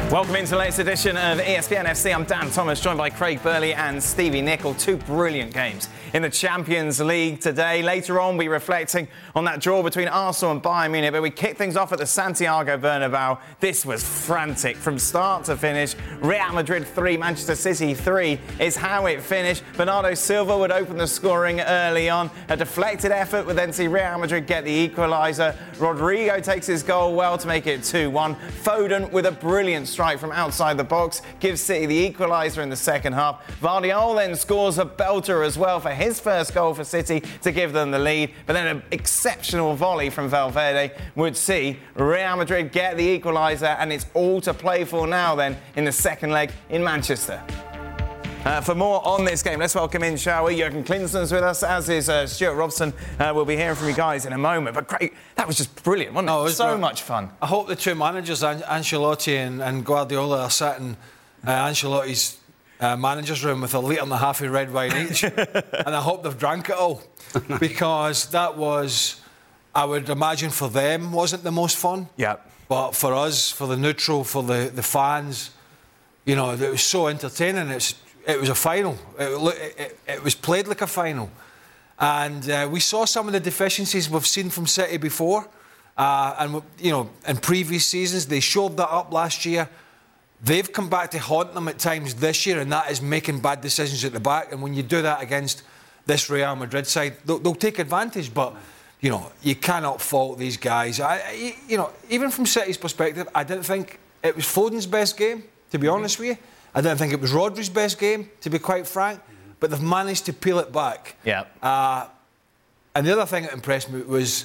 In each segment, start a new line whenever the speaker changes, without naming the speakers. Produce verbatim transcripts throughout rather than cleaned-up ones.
Welcome into the latest edition of E S P N F C. I'm Dan Thomas, joined by Craig Burley and Stevie Nicol. Two brilliant games in the Champions League today. Later on, we'll be reflecting on that draw between Arsenal and Bayern Munich. But we kick things off at the Santiago Bernabeu. This was frantic from start to finish. Real Madrid three, Manchester City three is how it finished. Bernardo Silva would open the scoring early on. A deflected effort would then see Real Madrid get the equaliser. Rodrigo takes his goal well to make it two one. Foden with a brilliant strike from outside the box gives City the equaliser in the second half. Vardiol then scores a belter as well for his first goal for City to give them the lead. But then an exceptional volley from Valverde would see Real Madrid get the equaliser, and it's all to play for now then in the second leg in Manchester. Uh, for more on this game, let's welcome in, shall we? Jurgen Klinsmann's with us, as is uh, Stuart Robson. Uh, we'll be hearing from you guys in a moment. But great, that was just brilliant, wasn't it? No, it was so brilliant. Much fun.
I hope the two managers, An- Ancelotti and, and Guardiola, are sat in uh, Ancelotti's uh, manager's room with a litre and a half of red wine each. And I hope they've drank it all. Because that was, I would imagine for them, wasn't the most fun.
Yeah.
But for us, for the neutral, for the, the fans, you know, it was so entertaining. It's It was a final. It, it, it was played like a final. And uh, we saw some of the deficiencies we've seen from City before. Uh, and, you know, in previous seasons, they showed that up last year. They've come back to haunt them at times this year, and that is making bad decisions at the back. And when you do that against this Real Madrid side, they'll, they'll take advantage. But, you know, you cannot fault these guys. I, you know, even from City's perspective, I didn't think it was Foden's best game, to be honest with you. I don't think it was Rodri's best game, to be quite frank, but they've managed to peel it back.
Yeah.
Uh, and the other thing that impressed me was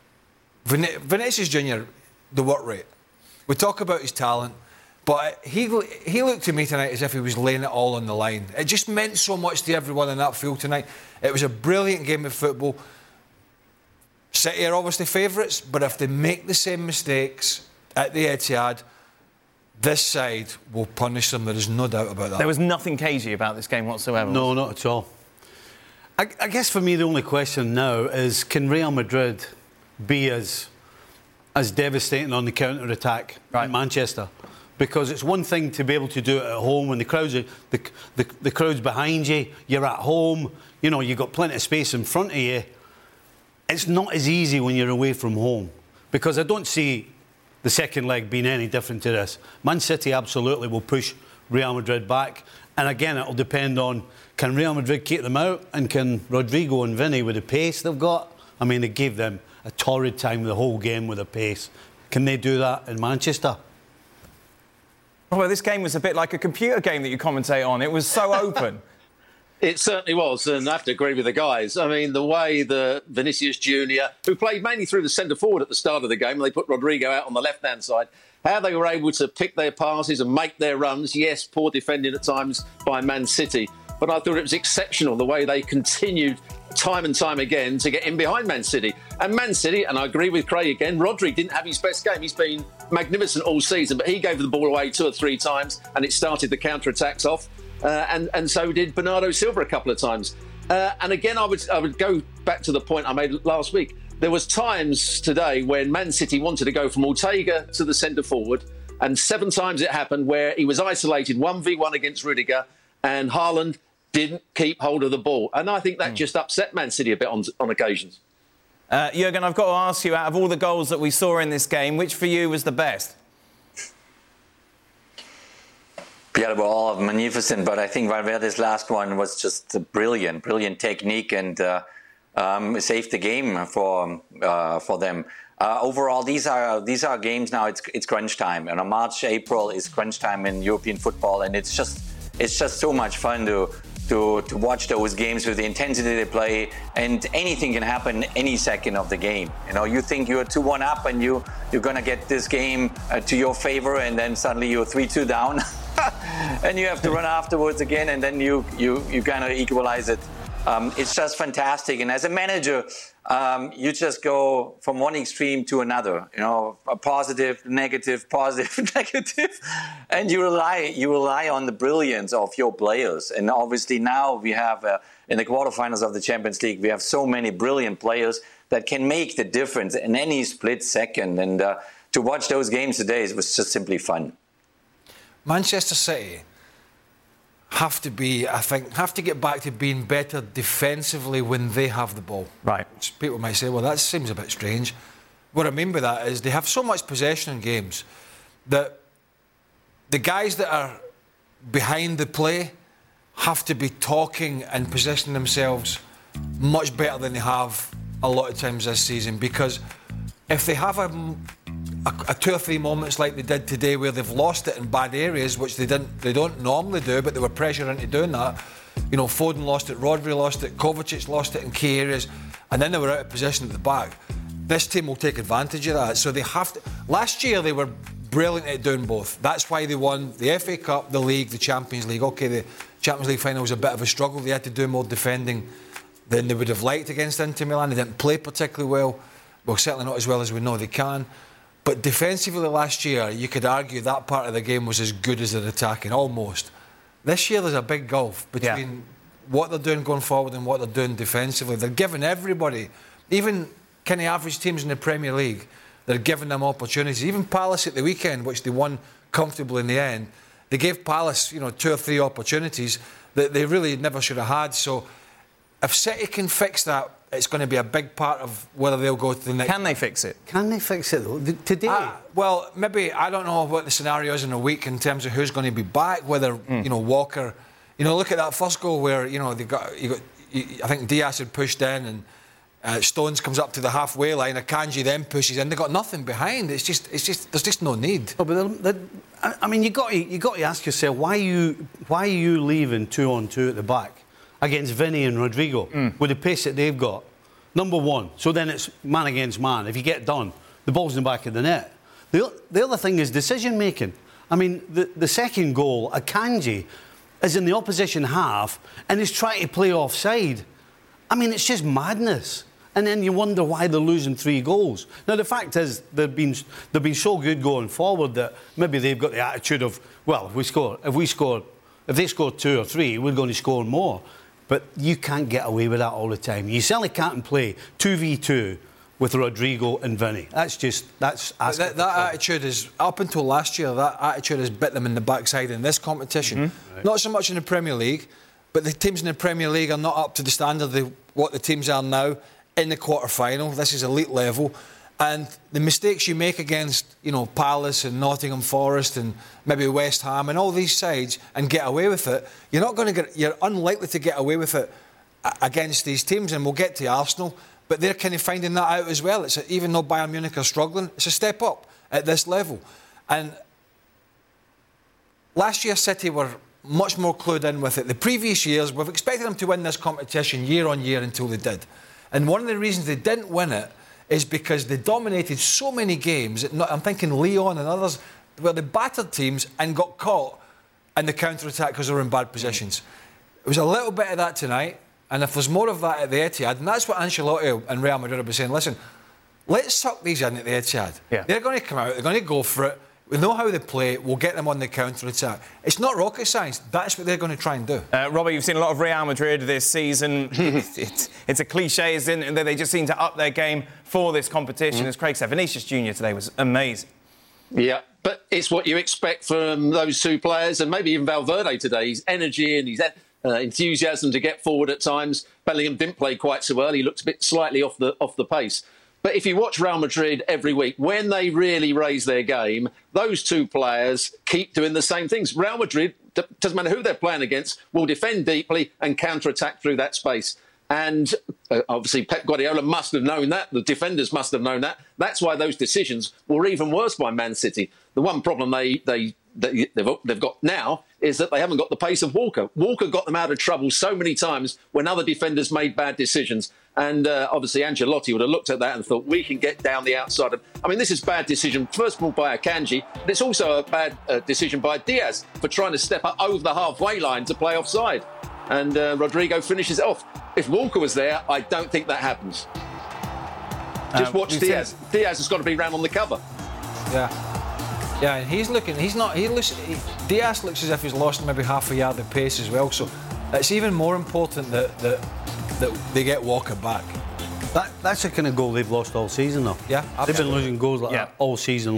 Vin- Vinicius Junior, the work rate. We talk about his talent, but he he looked to me tonight as if he was laying it all on the line. It just meant so much to everyone in that field tonight. It was a brilliant game of football. City are obviously favourites, but if they make the same mistakes at the Etihad, this side will punish them. There is no doubt about that.
There was nothing cagey about this game whatsoever.
No, not at all. I, I guess for me the only question now is, can Real Madrid be as as devastating on the counter-attack
right.
in Manchester? Because it's one thing to be able to do it at home when the crowds are, the, the, the crowd's behind you, you're at home, you know, you've got plenty of space in front of you. It's not as easy when you're away from home. Because I don't see the second leg being any different to this. Man City absolutely will push Real Madrid back. And again, it'll depend on, can Real Madrid keep them out? And can Rodrigo and Vinny, with the pace they've got? I mean, they gave them a torrid time the whole game with the pace. Can they do that in Manchester?
Well, this game was a bit like a computer game that you commentate on. It was so open.
It certainly was, and I have to agree with the guys. I mean, the way the Vinicius Junior, who played mainly through the centre forward at the start of the game, and they put Rodrigo out on the left-hand side, how they were able to pick their passes and make their runs. Yes, poor defending at times by Man City, but I thought it was exceptional the way they continued time and time again to get in behind Man City. And Man City, and I agree with Craig again, Rodri didn't have his best game. He's been magnificent all season, but he gave the ball away two or three times, and it started the counter-attacks off. Uh, and, and so did Bernardo Silva a couple of times. Uh, and again, I would I would go back to the point I made last week. There was times today when Man City wanted to go from Ortega to the centre forward, and seven times it happened where he was isolated one v one against Rudiger, and Haaland didn't keep hold of the ball. And I think that mm. just upset Man City a bit on, on occasions.
Uh, Jurgen, I've got to ask you, out of all the goals that we saw in this game, which for you was the best?
Yeah, they were all magnificent, but I think Valverde's last one was just a brilliant, brilliant technique, and uh, um, saved the game for uh, for them. Uh, overall, these are these are games now. It's it's crunch time, and March, April is crunch time in European football, and it's just it's just so much fun to to to watch those games with the intensity they play, and anything can happen any second of the game. You know, you think you're two one up, and you you're gonna get this game uh, to your favor, and then suddenly you're three two down. And you have to run afterwards again, and then you you you kind of equalize it. Um, it's just fantastic. And as a manager, um, you just go from one extreme to another. You know, a positive, negative, positive, negative, and you rely you rely on the brilliance of your players. And obviously now we have uh, in the quarterfinals of the Champions League, we have so many brilliant players that can make the difference in any split second. And uh, to watch those games today, it was just simply fun.
Manchester City have to be, I think, have to get back to being better defensively when they have the ball.
Right.
People might say, well, that seems a bit strange. What I mean by that is they have so much possession in games that the guys that are behind the play have to be talking and positioning themselves much better than they have a lot of times this season, because if they have a, a, a two or three moments like they did today where they've lost it in bad areas, which they didn't, they don't normally do, but they were pressured into doing that. You know, Foden lost it, Rodri lost it, Kovacic lost it in key areas, and then they were out of position at the back. This team will take advantage of that. So they have to. Last year they were brilliant at doing both. That's why they won the F A Cup, the League, the Champions League. OK, the Champions League final was a bit of a struggle. They had to do more defending than they would have liked against Inter Milan. They didn't play particularly well. Well, certainly not as well as we know they can. But defensively last year, you could argue that part of the game was as good as their attacking, almost. This year there's a big gulf between yeah. what they're doing going forward and what they're doing defensively. They're giving everybody, even kind of average teams in the Premier League, they're giving them opportunities. Even Palace at the weekend, which they won comfortably in the end, they gave Palace, you know, two or three opportunities that they really never should have had. So if City can fix that, it's going to be a big part of whether they'll go to the next.
Can they fix it?
Can they fix it though? Today?
Uh, well, maybe, I don't know what the scenario is in a week in terms of who's going to be back, whether, mm. you know, Walker, you know, look at that first goal where, you know, they got, you got you, I think Diaz had pushed in and uh, Stones comes up to the halfway line, Akanji then pushes in, they got nothing behind. It's just, it's just, there's just no need.
Oh, but they're, they're, I mean, you got to, you got to ask yourself, why are you, why are you leaving two on two at the back against Vinny and Rodrigo mm. with the pace that they've got? Number one. So then it's man against man. If you get done, the ball's in the back of the net. The, the other thing is decision making. I mean, the, the second goal, Akanji is in the opposition half and is trying to play offside. I mean, it's just madness. And then you wonder why they're losing three goals. Now, the fact is, they've been, they've been so good going forward that maybe they've got the attitude of, well, if we score, if we score, if they score two or three, we're going to score more. But you can't get away with that all the time. You certainly can't play two v two with Rodrigo and Vinny. That's just, that's...
That, that attitude is, up until last year, that attitude has bit them in the backside in this competition. Mm-hmm. Right. Not so much in the Premier League, but the teams in the Premier League are not up to the standard of what the teams are now in the quarter-final. This is elite level. And the mistakes you make against, you know, Palace and Nottingham Forest and maybe West Ham and all these sides and get away with it, you're not going to get, you're unlikely to get away with it against these teams. And we'll get to Arsenal, but they're kind of finding that out as well. It's a, even though Bayern Munich are struggling, it's a step up at this level. And last year City were much more clued in with it. The previous years, we've expected them to win this competition year on year until they did. And one of the reasons they didn't win it is because they dominated so many games. I'm thinking Lyon and others, where they battered teams and got caught in the counter-attack because they were in bad positions. It was a little bit of that tonight, and if there's more of that at the Etihad, and that's what Ancelotti and Real Madrid will be saying, listen, let's suck these in at the Etihad. Yeah. They're going to come out, they're going to go for it. We know how they play, we'll get them on the counter-attack. It's not rocket science, that's what they're going to try and do.
Uh, Robert, you've seen a lot of Real Madrid this season. it's, it's, it's a cliche, isn't it? They just seem to up their game for this competition. Mm. As Craig said, Vinicius Junior today was amazing.
Yeah, but it's what you expect from those two players, and maybe even Valverde today. His energy and his uh, enthusiasm to get forward at times. Bellingham didn't play quite so early, he looked a bit slightly off the, off the pace. But if you watch Real Madrid every week, when they really raise their game, those two players keep doing the same things. Real Madrid, doesn't matter who they're playing against, will defend deeply and counter-attack through that space. And uh, obviously Pep Guardiola must have known that. The defenders must have known that. That's why those decisions were even worse by Man City. The one problem they, they, they, they've, they've got now is that they haven't got the pace of Walker. Walker got them out of trouble so many times when other defenders made bad decisions. And uh, obviously Ancelotti would have looked at that and thought, we can get down the outside of... I mean, this is a bad decision, first of all, by Akanji, but it's also a bad uh, decision by Diaz for trying to step up over the halfway line to play offside. And uh, Rodrigo finishes it off. If Walker was there, I don't think that happens. Just uh, watch Diaz. Seen... Diaz has got to be round on the cover.
Yeah. Yeah, and he's looking... He's not... He looks, he, Diaz looks as if he's lost maybe half a yard of pace as well, so it's even more important that... that that they get Walker back.
That, that's the kind of goal they've lost all season, though.
Yeah, absolutely.
They've been losing goals like
yeah.
that all season
yeah.
long.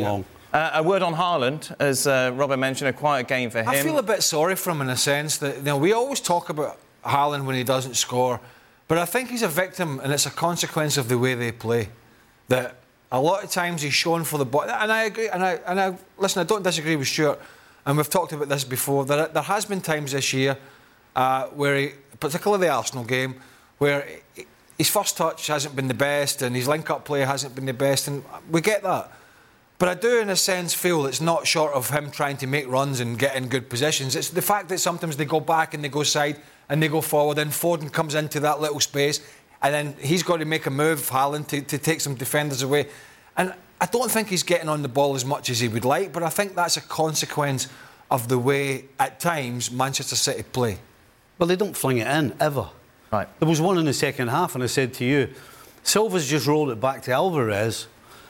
Uh, a word on Haaland, as uh, Robert mentioned, a quiet game for him.
I feel a bit sorry for him in a sense that, you know, we always talk about Haaland when he doesn't score, but I think he's a victim, and it's a consequence of the way they play. That a lot of times he's shown for the ball, and I agree. And I and I listen. I don't disagree with Stuart, and we've talked about this before. There, there has been times this year uh, where, he, particularly the Arsenal game, where his first touch hasn't been the best, and his link-up play hasn't been the best, and we get that. But I do, in a sense, feel it's not short of him trying to make runs and get in good positions. It's the fact that sometimes they go back and they go side and they go forward, and Foden comes into that little space, and then he's got to make a move, Haaland, to, to take some defenders away. And I don't think he's getting on the ball as much as he would like, but I think that's a consequence of the way, at times, Manchester City play.
Well, they don't fling it in, ever.
Right.
There was one in the second half, and I said to you, Silva's just rolled it back to Alvarez,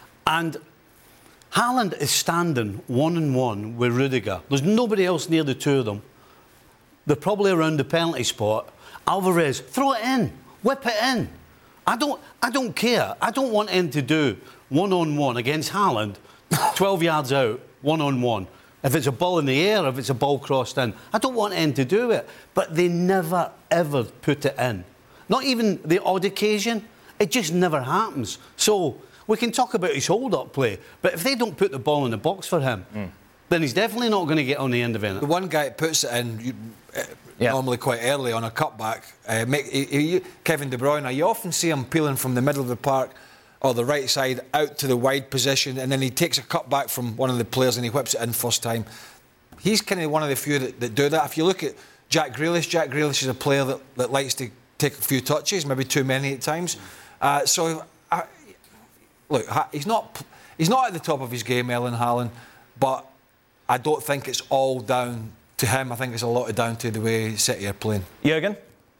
and Haaland is standing one on one with Rudiger. There's nobody else near the two of them. They're probably around the penalty spot. Alvarez, throw it in, whip it in. I don't, I don't care. I don't want him to do one on one against Haaland, twelve yards out, one on one. If it's a ball in the air, if it's a ball crossed in, I don't want him to do it. But they never ever put it in. Not even the odd occasion. It just never happens. So we can talk about his hold-up play, but if they don't put the ball in the box for him, mm. then he's definitely not going to get on the end of it.
The one guy that puts it in, you, uh,
yeah.
normally quite early on a cutback, uh, make, he, he, Kevin De Bruyne, you often see him peeling from the middle of the park or the right side out to the wide position, and then he takes a cutback from one of the players and he whips it in first time. He's kind of one of the few that, that do that. If you look at Jack Grealish, Jack Grealish is a player that, that likes to take a few touches, maybe too many at times. Uh, so... I, Look, he's not he's not at the top of his game, Erling Haaland, but I don't think it's all down to him. I think it's a lot down to the way City are playing.
Jürgen?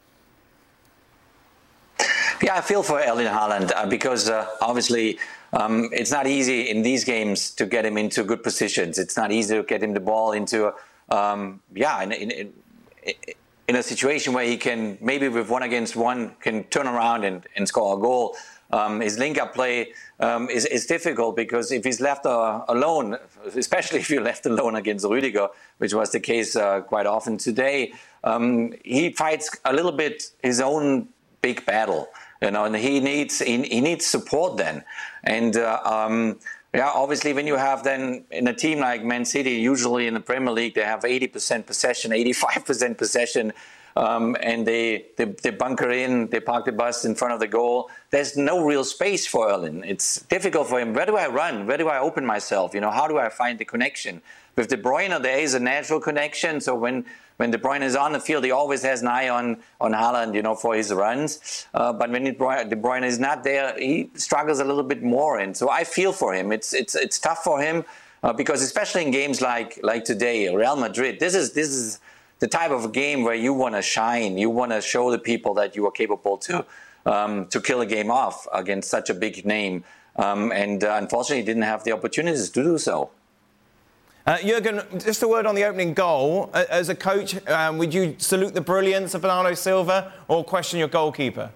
Yeah, I feel for Erling Haaland uh, because uh, obviously um, it's not easy in these games to get him into good positions. It's not easy to get him the ball into, um, yeah, in, in, in, in a situation where he can, maybe with one against one, can turn around and, and score a goal. Um, his link-up play um, is, is difficult because if he's left uh, alone, especially if you're left alone against Rudiger, which was the case uh, quite often today, um, he fights a little bit his own big battle, you know, and he needs he, he needs support then. And uh, um, yeah, obviously, when you have then in a team like Man City, usually in the Premier League, they have eighty percent possession, eighty-five percent possession. Um, and they, they they bunker in, they park the bus in front of the goal. There's no real space for Erling. It's difficult for him. Where do I run? Where do I open myself? You know, how do I find the connection? With De Bruyne, there is a natural connection. So when, when De Bruyne is on the field, he always has an eye on, on Haaland, you know, for his runs. Uh, but when De Bruyne, De Bruyne is not there, he struggles a little bit more. And so I feel for him. It's it's it's tough for him uh, because especially in games like like today, Real Madrid, this is this is. the type of game where you want to shine, you want to show the people that you are capable to um, to kill a game off against such a big name. Um, and uh, unfortunately, didn't have the opportunities to do so.
Uh, Jürgen, just a word on the opening goal. As a coach, um, would you salute the brilliance of Bernardo Silva or question your goalkeeper?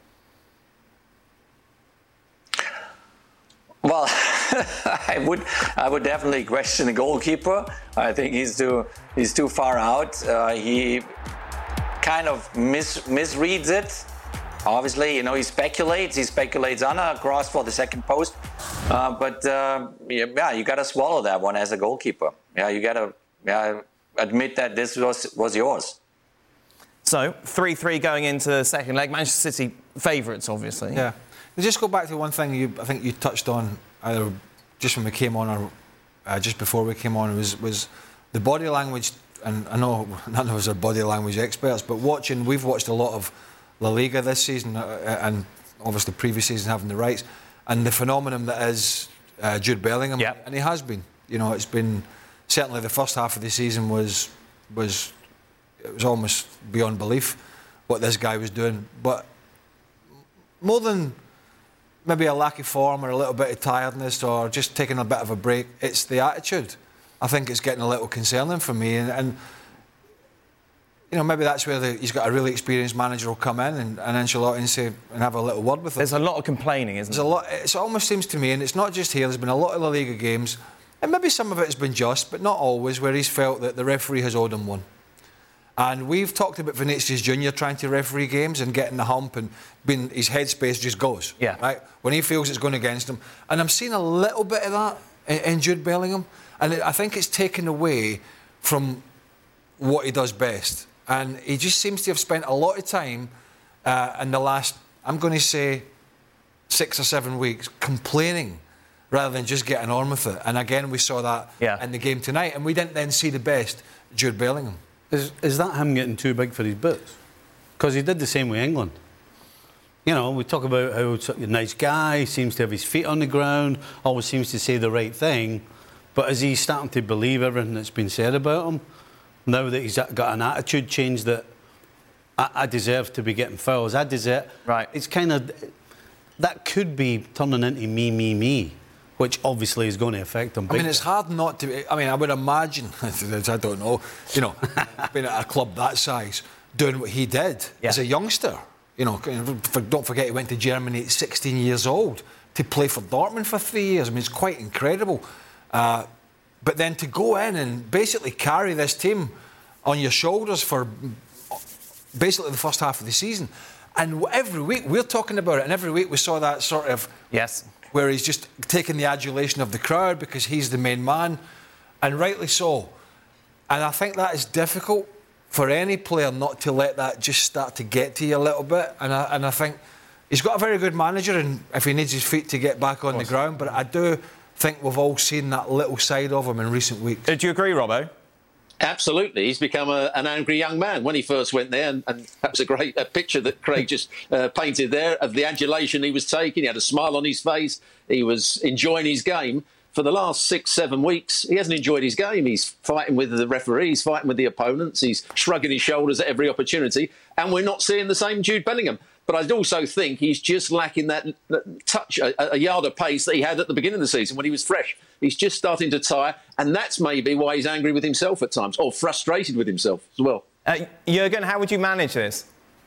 Well, I would I would definitely question the goalkeeper. I think he's too he's too far out. Uh, he kind of mis, misreads it. Obviously, you know, he speculates. He speculates on a cross for the second post. Uh, but uh, yeah, you got to swallow that one as a goalkeeper. Yeah, you got to yeah, admit that this was was yours.
So three three going into the second leg. Manchester City favourites, obviously.
Yeah. Just go back to one thing you, I think you touched on either just when we came on or uh, just before we came on was was the body language. And I know none of us are body language experts, but watching, we've watched a lot of La Liga this season uh, and obviously previous season having the rights, and the phenomenon that is uh, Jude Bellingham,
yep.
and he has been. You know, it's been certainly the first half of the season was was it was almost beyond belief what this guy was doing, but more than maybe a lack of form or a little bit of tiredness or just taking a bit of a break, it's the attitude. I think it's getting a little concerning for me, and, and you know, maybe that's where the, he's got a really experienced manager will come in and, and Ancelotti and say and have a little word with him.
There's a lot of complaining, isn't
There's
there?
a lot. It almost seems to me, and it's not just here. There's been a lot of La Liga games and maybe some of it has been just, but not always, where he's felt that the referee has owed him one. And we've talked about Vinicius Junior trying to referee games and getting the hump and being, his headspace just goes.
Yeah.
Right? When he feels it's going against him. And I'm seeing a little bit of that in, in Jude Bellingham. And I think it's taken away from what he does best. And he just seems to have spent a lot of time uh, in the last, I'm going to say, six or seven weeks complaining rather than just getting on with it. And again, we saw that
yeah.
in the game tonight. And we didn't then see the best Jude Bellingham.
Is, is that him getting too big for his boots? Because he did the same with England. You know, we talk about how he's a nice guy, seems to have his feet on the ground, always seems to say the right thing. But is he starting to believe everything that's been said about him? Now that he's got an attitude change that I, I deserve to be getting fouls, I deserve...
Right.
It's kind of... That could be turning into me, me, me, which obviously is going to affect him.
I mean, it's hard not to... I mean, I would imagine, I don't know, you know, being at a club that size, doing what he did
yeah.
as a youngster. You know, don't forget he went to Germany at sixteen years old to play for Dortmund for three years. I mean, it's quite incredible. Uh, but then to go in and basically carry this team on your shoulders for basically the first half of the season. And every week we're talking about it, and every week we saw that sort of...
Yes.
Where he's just taking the adulation of the crowd because he's the main man, and rightly so. And I think that is difficult for any player not to let that just start to get to you a little bit. And I, and I think he's got a very good manager, and if he needs his feet to get back on the ground, but I do think we've all seen that little side of him in recent weeks.
Do you agree, Robbo?
Absolutely. He's become a, an angry young man when he first went there. And, and that was a great a picture that Craig just uh, painted there of the adulation he was taking. He had a smile on his face. He was enjoying his game. For the last six, seven weeks, he hasn't enjoyed his game. He's fighting with the referees, fighting with the opponents. He's shrugging his shoulders at every opportunity. And we're not seeing the same Jude Bellingham. But I also think he's just lacking that, that touch, a, a yard of pace that he had at the beginning of the season when he was fresh. He's just starting to tire, and that's maybe why he's angry with himself at times, or frustrated with himself as well.
Uh, Jurgen, how would you manage this?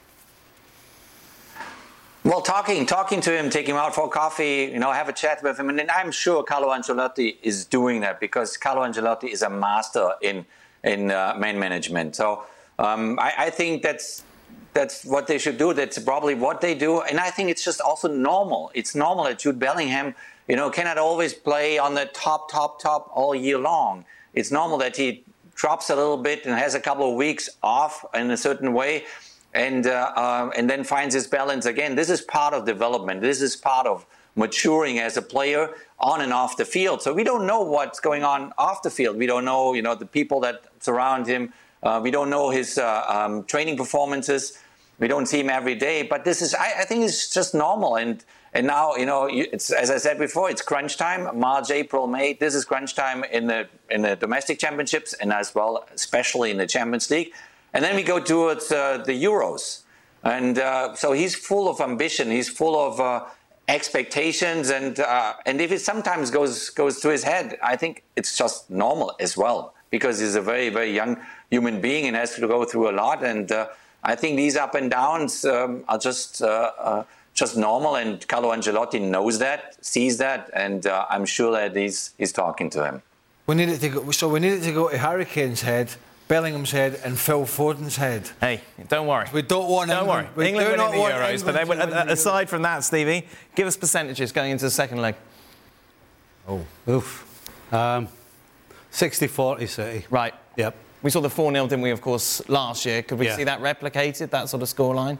Well, talking talking to him, take him out for coffee, you know, have a chat with him. And then I'm sure Carlo Ancelotti is doing that because Carlo Ancelotti is a master in, in uh, man management. So um, I, I think that's... That's what they should do. That's probably what they do. And I think it's just also normal. It's normal that Jude Bellingham, you know, cannot always play on the top, top, top all year long. It's normal that he drops a little bit and has a couple of weeks off in a certain way and, uh, uh, and then finds his balance again. This is part of development. This is part of maturing as a player on and off the field. So we don't know what's going on off the field. We don't know, you know, the people that surround him. Uh, we don't know his uh, um, training performances. We don't see him every day, but this is, I, I think it's just normal. And and now, you know, it's, as I said before, it's crunch time, March, April, May. This is crunch time in the in the domestic championships and as well, especially in the Champions League. And then we go towards uh, the Euros. And uh, so he's full of ambition. He's full of uh, expectations. And uh, and if it sometimes goes goes to his head, I think it's just normal as well, because he's a very, very young human being and has to go through a lot. And uh, I think these up and downs um, are just uh, uh, just normal, and Carlo Ancelotti knows that, sees that, and uh, I'm sure that he's he's talking to him.
We need it to go. So we need it to go to Harry Kane's head, Bellingham's head, and Phil Foden's head.
Hey, don't worry.
We don't want
Don't
England.
worry.
We
England
do
winning
not
the
want
Euros, but they
England
would,
to win the
aside from that, Stevie, give us percentages going into the second leg.
Oh,
Oof. Um, sixty forty City.
Right.
Yep.
We saw the four nil, didn't we, of course, last year. Could we
Yeah.
see that replicated, that sort of scoreline?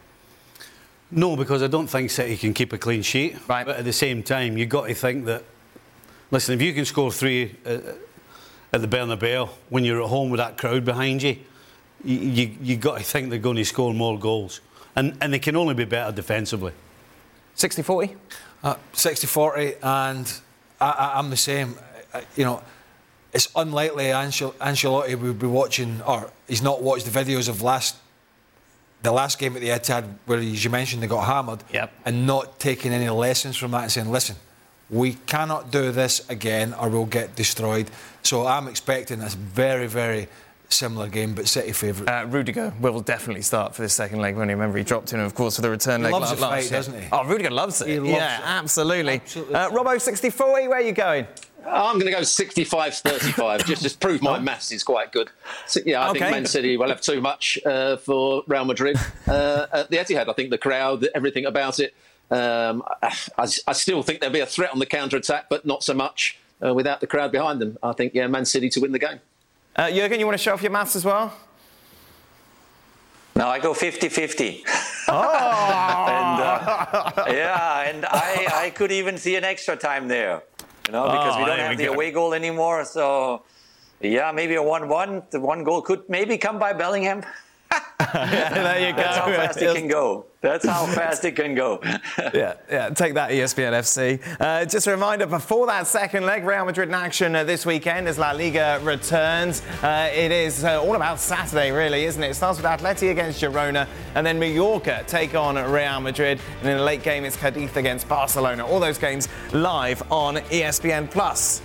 No, because I don't think City can keep a clean sheet.
Right.
But at the same time, you've got to think that, listen, if you can score three uh, at the Bernabeu when you're at home with that crowd behind you, you, you, you've got to think they're going to score more goals. And, and they can only be better defensively.
sixty forty?
Uh, sixty forty, and I, I, I'm the same. I, you know, it's unlikely Ancel- Ancelotti would be watching, or he's not watched the videos of last the last game at the Etihad, where, as you mentioned, they got hammered,
Yep.
and not taking any lessons from that and saying, listen, we cannot do this again or we'll get destroyed. So I'm expecting a very, very similar game, but City favourite.
Uh, Rudiger will definitely start for this second leg. When you remember, he dropped in, of course, for the return
He
leg
loves
last
a fight,
year.
doesn't he?
Oh, Rudiger loves it.
He loves
yeah,
it.
absolutely.
Absolutely.
Uh, Robbo sixty-four, where are you going?
I'm going to go sixty-five thirty-five, just to prove my maths is quite good. So, yeah, I
Okay.
think Man City will have too much uh, for Real Madrid. Uh, at the Etihad, I think the crowd, everything about it, um, I, I still think there'll be a threat on the counter-attack, but not so much uh, without the crowd behind them. I think, yeah, Man City to win the game.
Uh, Jurgen, you want to show off your maths as well?
No, I go fifty-fifty.
Oh!
and, uh, yeah, and I, I could even see an extra time there, you know, because
Oh,
we don't
there
have
we
the
go.
away goal anymore. So, yeah, maybe a one one. The one goal could maybe come by Bellingham.
There you go.
That's how fast it can go. That's how fast it can go.
yeah, yeah, take that, E S P N F C. Uh, just a reminder, before that second leg, Real Madrid in action uh, this weekend as La Liga returns. Uh, it is uh, all about Saturday, really, isn't it? It starts with Atleti against Girona, and then Mallorca take on Real Madrid, and in the late game, it's Cadiz against Barcelona. All those games live on E S P N Plus.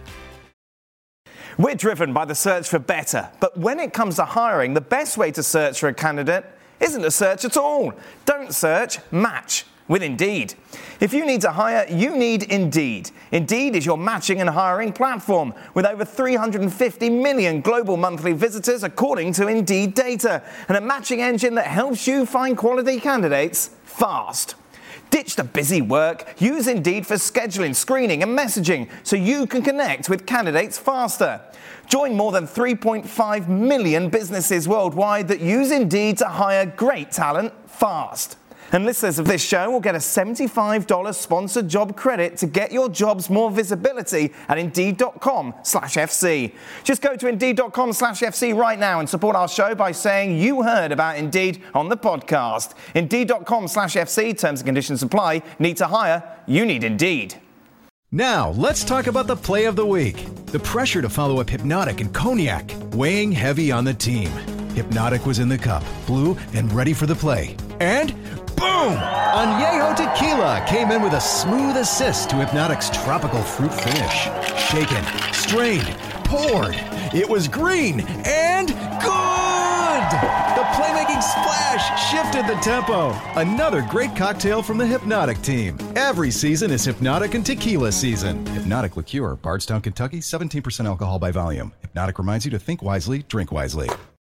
We're driven by the search for better, but when it comes to hiring, the best way to search for a candidate isn't to search at all. Don't search, match with Indeed. If you need to hire, you need Indeed. Indeed is your matching and hiring platform with over three hundred fifty million global monthly visitors according to Indeed data, and a matching engine that helps you find quality candidates fast. Ditch the busy work. Use Indeed for scheduling, screening and messaging so you can connect with candidates faster. Join more than three point five million businesses worldwide that use Indeed to hire great talent fast. And listeners of this show will get a seventy-five dollars sponsored job credit to get your jobs more visibility at Indeed.com slash FC. Just go to Indeed.com slash FC right now and support our show by saying you heard about Indeed on the podcast. Indeed.com slash FC, terms and conditions apply. Need to hire? You need Indeed.
Now, let's talk about the play of the week. The pressure to follow up Hypnotic and Cognac, weighing heavy on the team. Hypnotic was in the cup, blue, and ready for the play. And boom! Añejo Tequila came in with a smooth assist to Hypnotic's tropical fruit finish. Shaken, strained, poured. It was green and good! The playmaking splash shifted the tempo. Another great cocktail from the Hypnotic team. Every season is Hypnotic and Tequila season. Hypnotic Liqueur, Bardstown, Kentucky, seventeen percent alcohol by volume. Hypnotic reminds you to think wisely, drink wisely.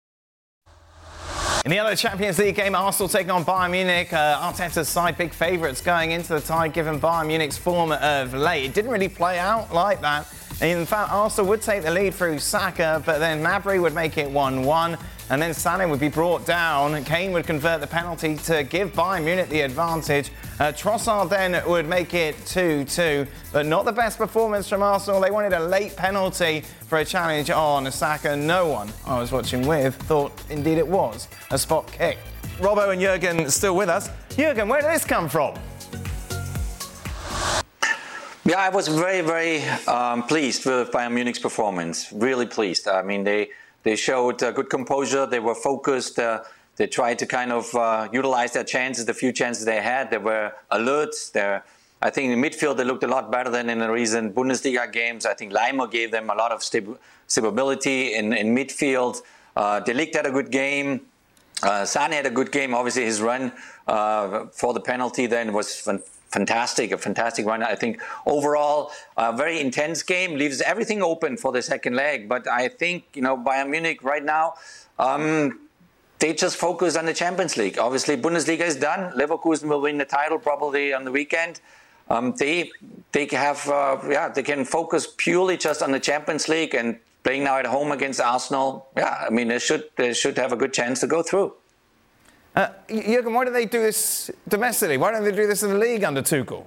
In the other Champions League game, Arsenal taking on Bayern Munich. Uh, Arteta's side, big favourites going into the tie, given Bayern Munich's form of late. It didn't really play out like that. In fact, Arsenal would take the lead through Saka, but then Mabry would make it one one. And then Sané would be brought down. Kane would convert the penalty to give Bayern Munich the advantage. Uh, Trossard then would make it two two. But not the best performance from Arsenal. They wanted a late penalty for a challenge on Saka. No one I was watching with thought indeed it was a spot kick. Robbo and Jurgen still with us. Jurgen, where did this come from?
Yeah, I was very, very um, pleased with Bayern Munich's performance. Really pleased. I mean, they they showed uh, good composure. They were focused. Uh, they tried to kind of uh, utilize their chances, the few chances they had. They were alert. They're, I think in midfield they looked a lot better than in the recent Bundesliga games. I think Leimer gave them a lot of stab- stability in, in midfield. Uh, De Ligt had a good game. Uh, Sané had a good game. Obviously, his run uh, for the penalty then was fan- fantastic, a fantastic run. I think overall, a very intense game, leaves everything open for the second leg. But I think, you know, Bayern Munich right now, um, they just focus on the Champions League. Obviously, Bundesliga is done. Leverkusen will win the title probably on the weekend. Um, they they have uh, yeah they can focus purely just on the Champions League, and playing now at home against Arsenal. Yeah, I mean they should they should have a good chance to go through.
Uh, Jurgen, why do they do this domestically? Why don't they do this in the league under Tuchel?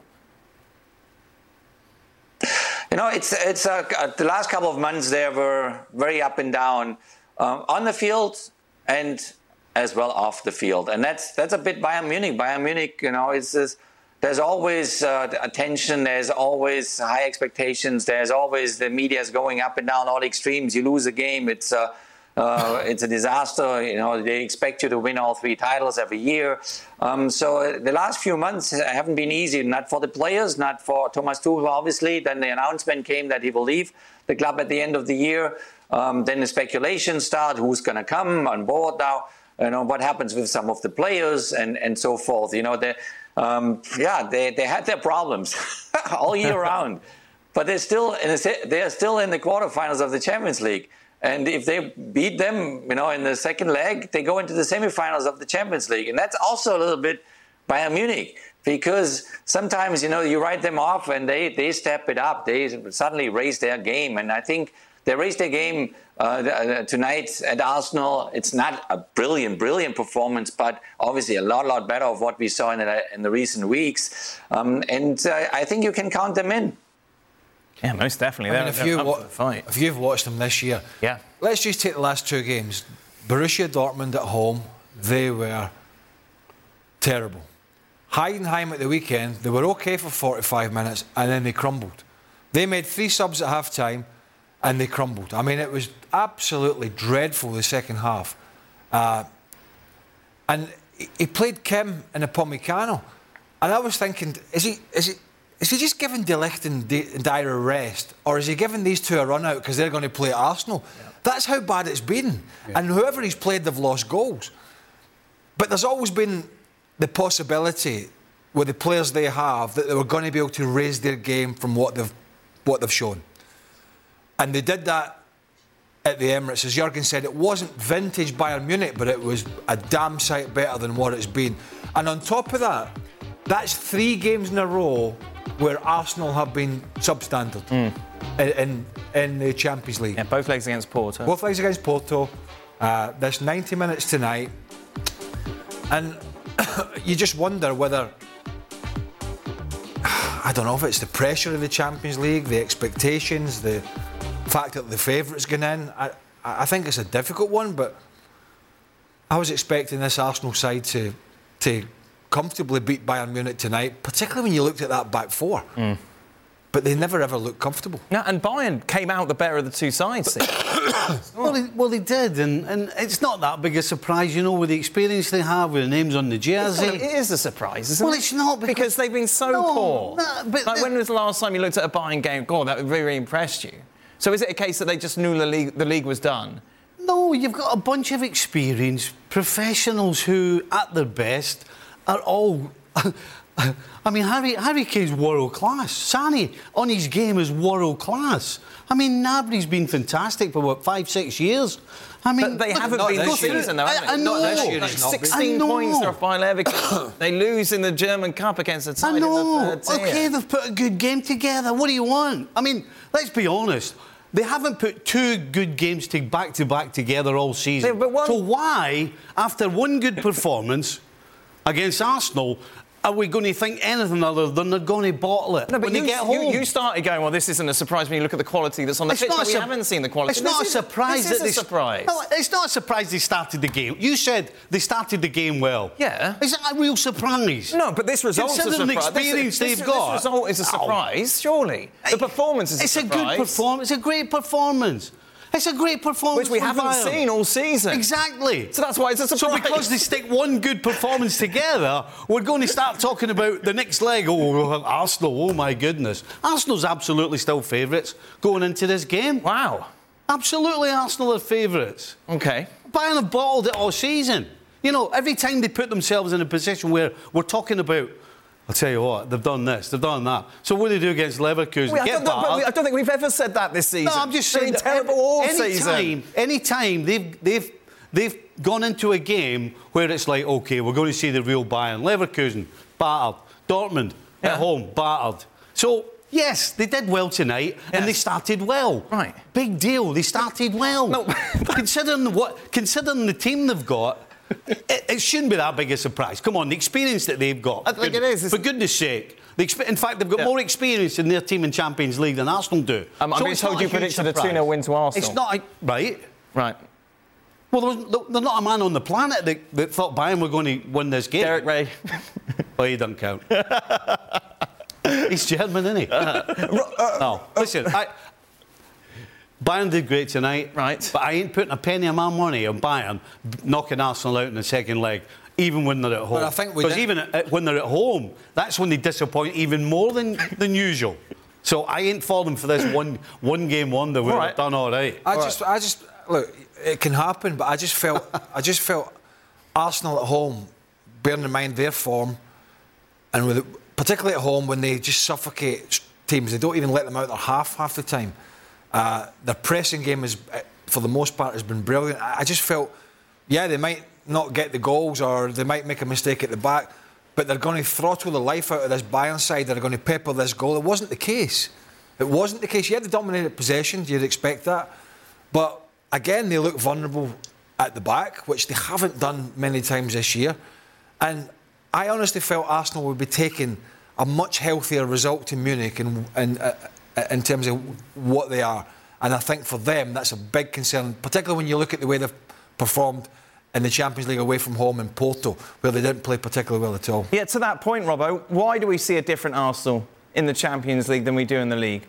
You know, it's it's uh, the last couple of months they were very up and down um, on the field and as well off the field, and that's that's a bit Bayern Munich. Bayern Munich, you know, it's just, there's always uh, attention, there's always high expectations, there's always the media's going up and down all extremes. You lose a game, it's uh, Uh, it's a disaster. You know, they expect you to win all three titles every year. Um, so the last few months haven't been easy, not for the players, not for Thomas Tuchel, obviously. Then the announcement came that he will leave the club at the end of the year. Um, then the speculations start, who's going to come on board now, you know, what happens with some of the players and, and so forth. You know, they, um, yeah, they, they had their problems all year round. But they're still, in a, they're still in the quarterfinals of the Champions League. And if they beat them, you know, in the second leg, they go into the semifinals of the Champions League. And that's also a little bit Bayern Munich, because sometimes, you know, you write them off and they, they step it up. They suddenly raise their game. And I think they raised their game uh, tonight at Arsenal. It's not a brilliant, brilliant performance, but obviously a lot, lot better of what we saw in the, in the recent weeks. Um, and uh, I think you can count them in.
Yeah, most definitely.
I mean, if, you wa-
fight.
if you've watched them this year,
yeah.
Let's just take the last two games. Borussia Dortmund at home, they were terrible. Heidenheim at the weekend, they were okay for forty-five minutes and then they crumbled. They made three subs at half-time and they crumbled. I mean, it was absolutely dreadful, the second half. Uh, and he played Kim and Upamecano. And I was thinking, is he... Is he Is he just giving De Ligt and Dyer a rest, or is he giving these two a run out because they're going to play at Arsenal? Yeah. That's how bad it's been. Yeah. And whoever he's played, they've lost goals. But there's always been the possibility with the players they have that they were going to be able to raise their game from what they've what they've shown. And they did that at the Emirates. As Jurgen said, it wasn't vintage Bayern Munich, but it was a damn sight better than what it's been. And on top of that, that's three games in a row where Arsenal have been substandard mm. in, in in the Champions League.
Yeah, both legs against Porto.
Both legs against Porto. Uh, there's ninety minutes tonight. And you just wonder whether... I don't know if it's the pressure of the Champions League, the expectations, the fact that the favourites gone in. I, I think it's a difficult one, but I was expecting this Arsenal side to... to comfortably beat Bayern Munich tonight, particularly when you looked at that back four. Mm. But they never ever looked comfortable.
No, and Bayern came out the better of the two sides.
well, they, well, they did, and, and it's not that big a surprise, you know, with the experience they have, with the names on the jersey.
Well, it is a surprise, isn't
well,
it?
Well, it's not because,
because they've been so
no,
poor.
No, but
like, when was the last time you looked at a Bayern game? God, that really, really impressed you. So is it a case that they just knew the league, the league was done?
No, you've got a bunch of experienced professionals who, at their best, are all... I mean, Harry, Harry Kane's world class. Sane, on his game, is world class. I mean, Gnabry's been fantastic for, what, five, six years? I mean...
But they
look,
haven't been this season, though, have they?
I, I know.
Not this year, like sixteen points off by Leverkusen. They lose in the German Cup against the side
I know.
in the third tier.
OK, they've put a good game together. What do you want? I mean, let's be honest. They haven't put two good games to back-to-back together all season.
Yeah, but one...
So why, after one good performance against Arsenal, are we going to think anything other than they're going to bottle it
no, but
when
you,
they get
you,
home?
You started going, well, this isn't a surprise when you look at the quality that's on the
it's
pitch.
Not
But we
su-
haven't seen the quality.
It's
this
not
is,
a surprise
this
that
is
they...
a surprise.
No, it's not a surprise they started the game. You said they started the game well.
Yeah.
Is that a real surprise?
No, but this result's a surprise.
Considering the experience
this,
they've
this,
got...
This result is a surprise, oh. surely. The performance is
it's
a
surprise. It's a good performance. It's a great performance. It's a great performance.
Which we haven't
Bayern.
seen all season.
Exactly.
So that's why it's a surprise.
So because they stick one good performance together, we're going to start talking about the next leg. Oh, Arsenal, oh my goodness. Arsenal's absolutely still favourites going into this game.
Wow.
Absolutely Arsenal are favourites.
OK.
Bayern have bottled it all season. You know, every time they put themselves in a position where we're talking about... I'll tell you what, they've done this, they've done that. So what do they do against Leverkusen?
Well, I,
Get
don't know, we, I don't think we've ever said that this season.
No, I'm just
They've
saying
been
that
terrible all
any
season.
Time, any time they've they've they've gone into a game where it's like, OK, we're going to see the real Bayern. Leverkusen, battered. Dortmund,
yeah.
at home, battered. So, yes, they did well tonight, yes. and they started well.
Right.
Big deal, they started well.
No.
considering, what, considering the team they've got, it, it shouldn't be that big a surprise. Come on, the experience that they've got.
I think
good,
it is.
For goodness sake. In fact, they've got yeah. more experience in their team in Champions League than Arsenal do.
Um, I'm
so
being told you predicted a two nil win to Arsenal.
It's not... A, right.
Right.
Well, there was, there's not a man on the planet that, that thought Bayern were going to win this game.
Derek Ray.
Oh, he doesn't count. He's German, isn't he? Uh, no. Listen, I... Bayern did great tonight,
right?
But I ain't putting a penny of my money on Bayern knocking Arsenal out in the second leg, even when they're at home.
But I think we
because
did.
even at, when they're at home, that's when they disappoint even more than than usual. So I ain't falling for this one one game wonder where
All right.
they've done all right.
I
All
just,
right.
I just look. It can happen, but I just felt, I just felt Arsenal at home, bearing in mind their form, and with particularly at home when they just suffocate teams, they don't even let them out their half half the time. Uh, their pressing game is, for the most part, has been brilliant. I just felt, yeah, they might not get the goals or they might make a mistake at the back, but they're going to throttle the life out of this Bayern side. They're going to pepper this goal. It wasn't the case. It wasn't the case. You had the dominated possession. You'd expect that. But again, they look vulnerable at the back, which they haven't done many times this year. And I honestly felt Arsenal would be taking a much healthier result to Munich in, in, uh, in terms of what they are. And I think for them, that's a big concern, particularly when you look at the way they've performed in the Champions League away from home in Porto, where they didn't play particularly well at all.
Yeah, to that point, Robbo, why do we see a different Arsenal in the Champions League than we do in the league?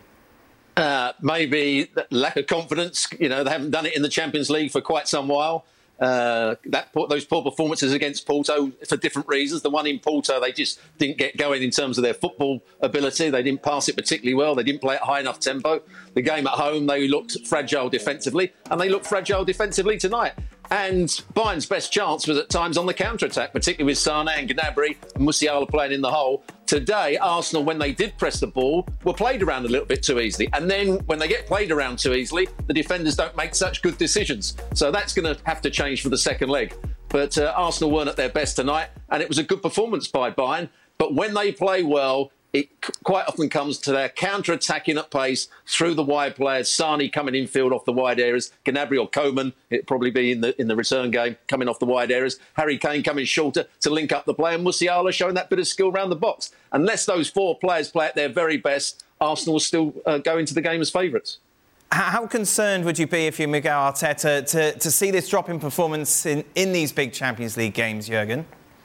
Uh, maybe lack of confidence. You know, they haven't done it in the Champions League for quite some while. Uh, that those poor performances against Porto for different reasons. The one in Porto, they just didn't get going in terms of their football ability. They didn't pass it particularly well. They didn't play at high enough tempo. The game at home, they looked fragile defensively, and they looked fragile defensively tonight. And Bayern's best chance was at times on the counter-attack, particularly with Sane and Gnabry and Musiala playing in the hole. Today, Arsenal, when they did press the ball, were played around a little bit too easily. And then when they get played around too easily, the defenders don't make such good decisions. So that's going to have to change for the second leg. But uh, Arsenal weren't at their best tonight, and it was a good performance by Bayern. But when they play well, it c- quite often comes to their counter-attacking at pace through the wide players. Sane coming infield off the wide areas. Gnabry or Koeman, it'd probably be in the in the return game, coming off the wide areas. Harry Kane coming shorter to link up the play. And Musiala showing that bit of skill around the box. Unless those four players play at their very best, Arsenal will still uh, go into the game as favourites.
How concerned would you be if you're Miguel Arteta to, to see this drop in performance in, in these big Champions League games, Jurgen?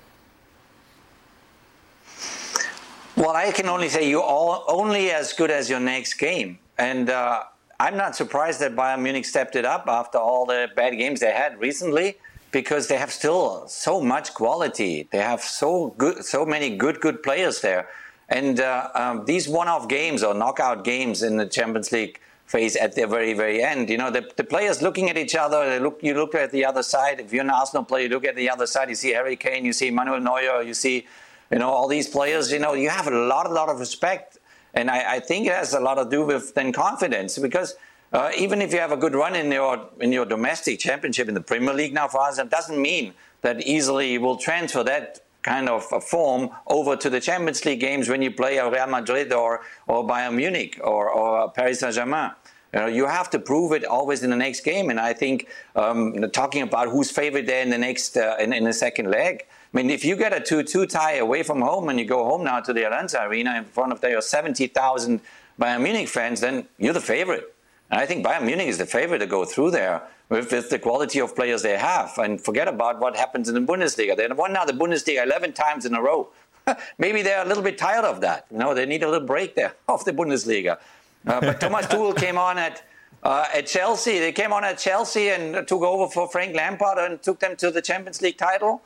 Well, I can only say you're all, only as good as your next game. And uh, I'm not surprised that Bayern Munich stepped it up after all the bad games they had recently, because they have still so much quality. They have so good, so many good, good players there. And uh, um, these one-off games or knockout games in the Champions League phase at the very, very end, you know, the, the players looking at each other, they look, you look at the other side. If you're an Arsenal player, you look at the other side, you see Harry Kane, you see Manuel Neuer, you see, you know, all these players, you know, you have a lot, a lot of respect. And I, I think it has a lot to do with then confidence, because uh, even if you have a good run in your in your domestic championship in the Premier League now for us, it doesn't mean that easily you will transfer that kind of a form over to the Champions League games when you play a Real Madrid or, or Bayern Munich or, or Paris Saint-Germain. You know, you have to prove it always in the next game. And I think um, talking about who's favourite there in the next uh, in, in the second leg, I mean, if you get a two two tie away from home and you go home now to the Allianz Arena in front of their seventy thousand Bayern Munich fans, then you're the favourite. And I think Bayern Munich is the favourite to go through there with, with the quality of players they have. And forget about what happens in the Bundesliga. They've won now the Bundesliga eleven times in a row. Maybe they're a little bit tired of that. You know, they need a little break there off the Bundesliga. Uh, but Thomas Tuchel came on at uh, at Chelsea. They came on at Chelsea and took over for Frank Lampard and took them to the Champions League title.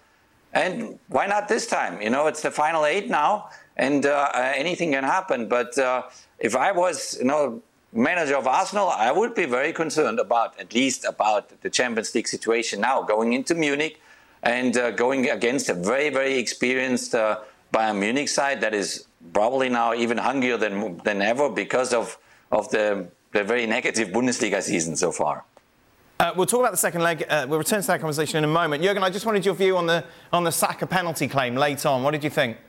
And why not this time? You know, it's the final eight now, and uh, anything can happen. But uh, if I was, you know, manager of Arsenal, I would be very concerned about, at least about the Champions League situation now, going into Munich and uh, going against a very, very experienced uh, Bayern Munich side that is probably now even hungrier than than ever because of of the the very negative Bundesliga season so far.
Uh, we'll talk about the second leg. Uh, we'll return to that conversation in a moment. Jurgen, I just wanted your view on the on the Saka penalty claim late on. What did you think?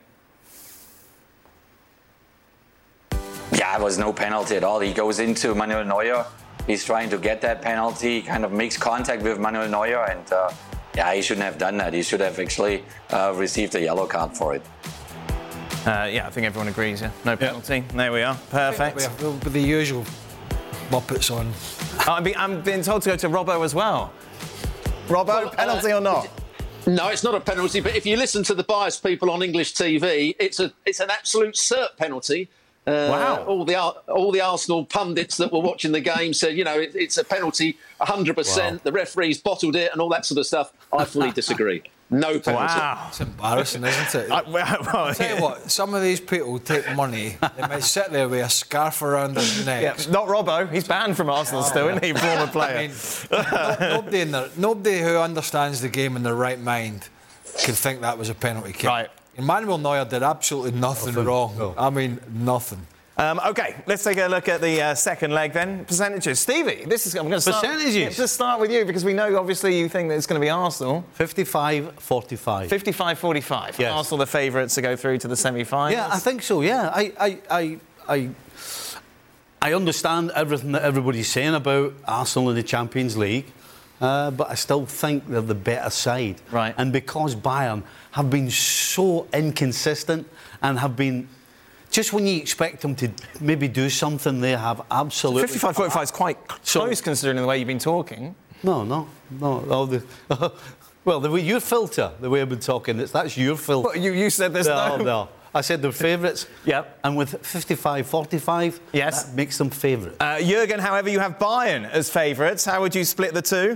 Yeah, it was no penalty at all. He goes into Manuel Neuer. He's trying to get that penalty, kind of makes contact with Manuel Neuer, and uh, yeah, he shouldn't have done that. He should have actually uh, received a yellow card for it.
Uh, yeah, I think everyone agrees, yeah. No penalty. Yep. There we are. Perfect.
With the usual Muppets on.
I'm, be, I'm being told to go to Robbo as well. Robbo, well, penalty uh, or not?
No, it's not a penalty, but if you listen to the biased people on English T V, it's a it's an absolute cert penalty. Uh,
Wow.
All the all the Arsenal pundits that were watching the game said, you know, it, it's a penalty, one hundred percent. Wow. The referee's bottled it and all that sort of stuff. I fully disagree. No penalty.
Wow.
It's embarrassing, isn't it?
I, well,
I'll tell you what, some of these people take money, they might sit there with a scarf around their neck.
Yeah, not Robbo. He's banned from Arsenal still, isn't he? Former player.
I mean, no, nobody, in their, nobody who understands the game in their right mind could think that was a penalty kick.
Right.
Manuel Neuer did absolutely nothing, nothing. wrong. No. I mean, nothing.
Um, OK, let's take a look at the uh, second leg then. Percentages. Stevie, this is, I'm going to start,
Percentages?
yeah, just start with you because we know, obviously, you think that it's going to be Arsenal.
fifty-five forty-five.
fifty-five forty-five.
Yes.
Arsenal the favourites to go through to the semi-finals.
Yeah, I think so, yeah. I, I, I, I, I understand everything that everybody's saying about Arsenal in the Champions League, uh, but I still think they're the better side.
Right.
And because Bayern have been so inconsistent and have been... Just when you expect them to maybe do something, they have absolutely...
fifty-five forty-five is quite close so, considering the way you've been talking.
No, no, no. no the, well, the way your filter, the way I've been talking, it's, that's your filter.
Well, you, you said there's
no...
no...
no. I said they're favourites.
Yep.
And with fifty-five forty-five,
yes,
that makes them favourites.
Uh, Jurgen, however, you have Bayern as favourites. How would you split the two?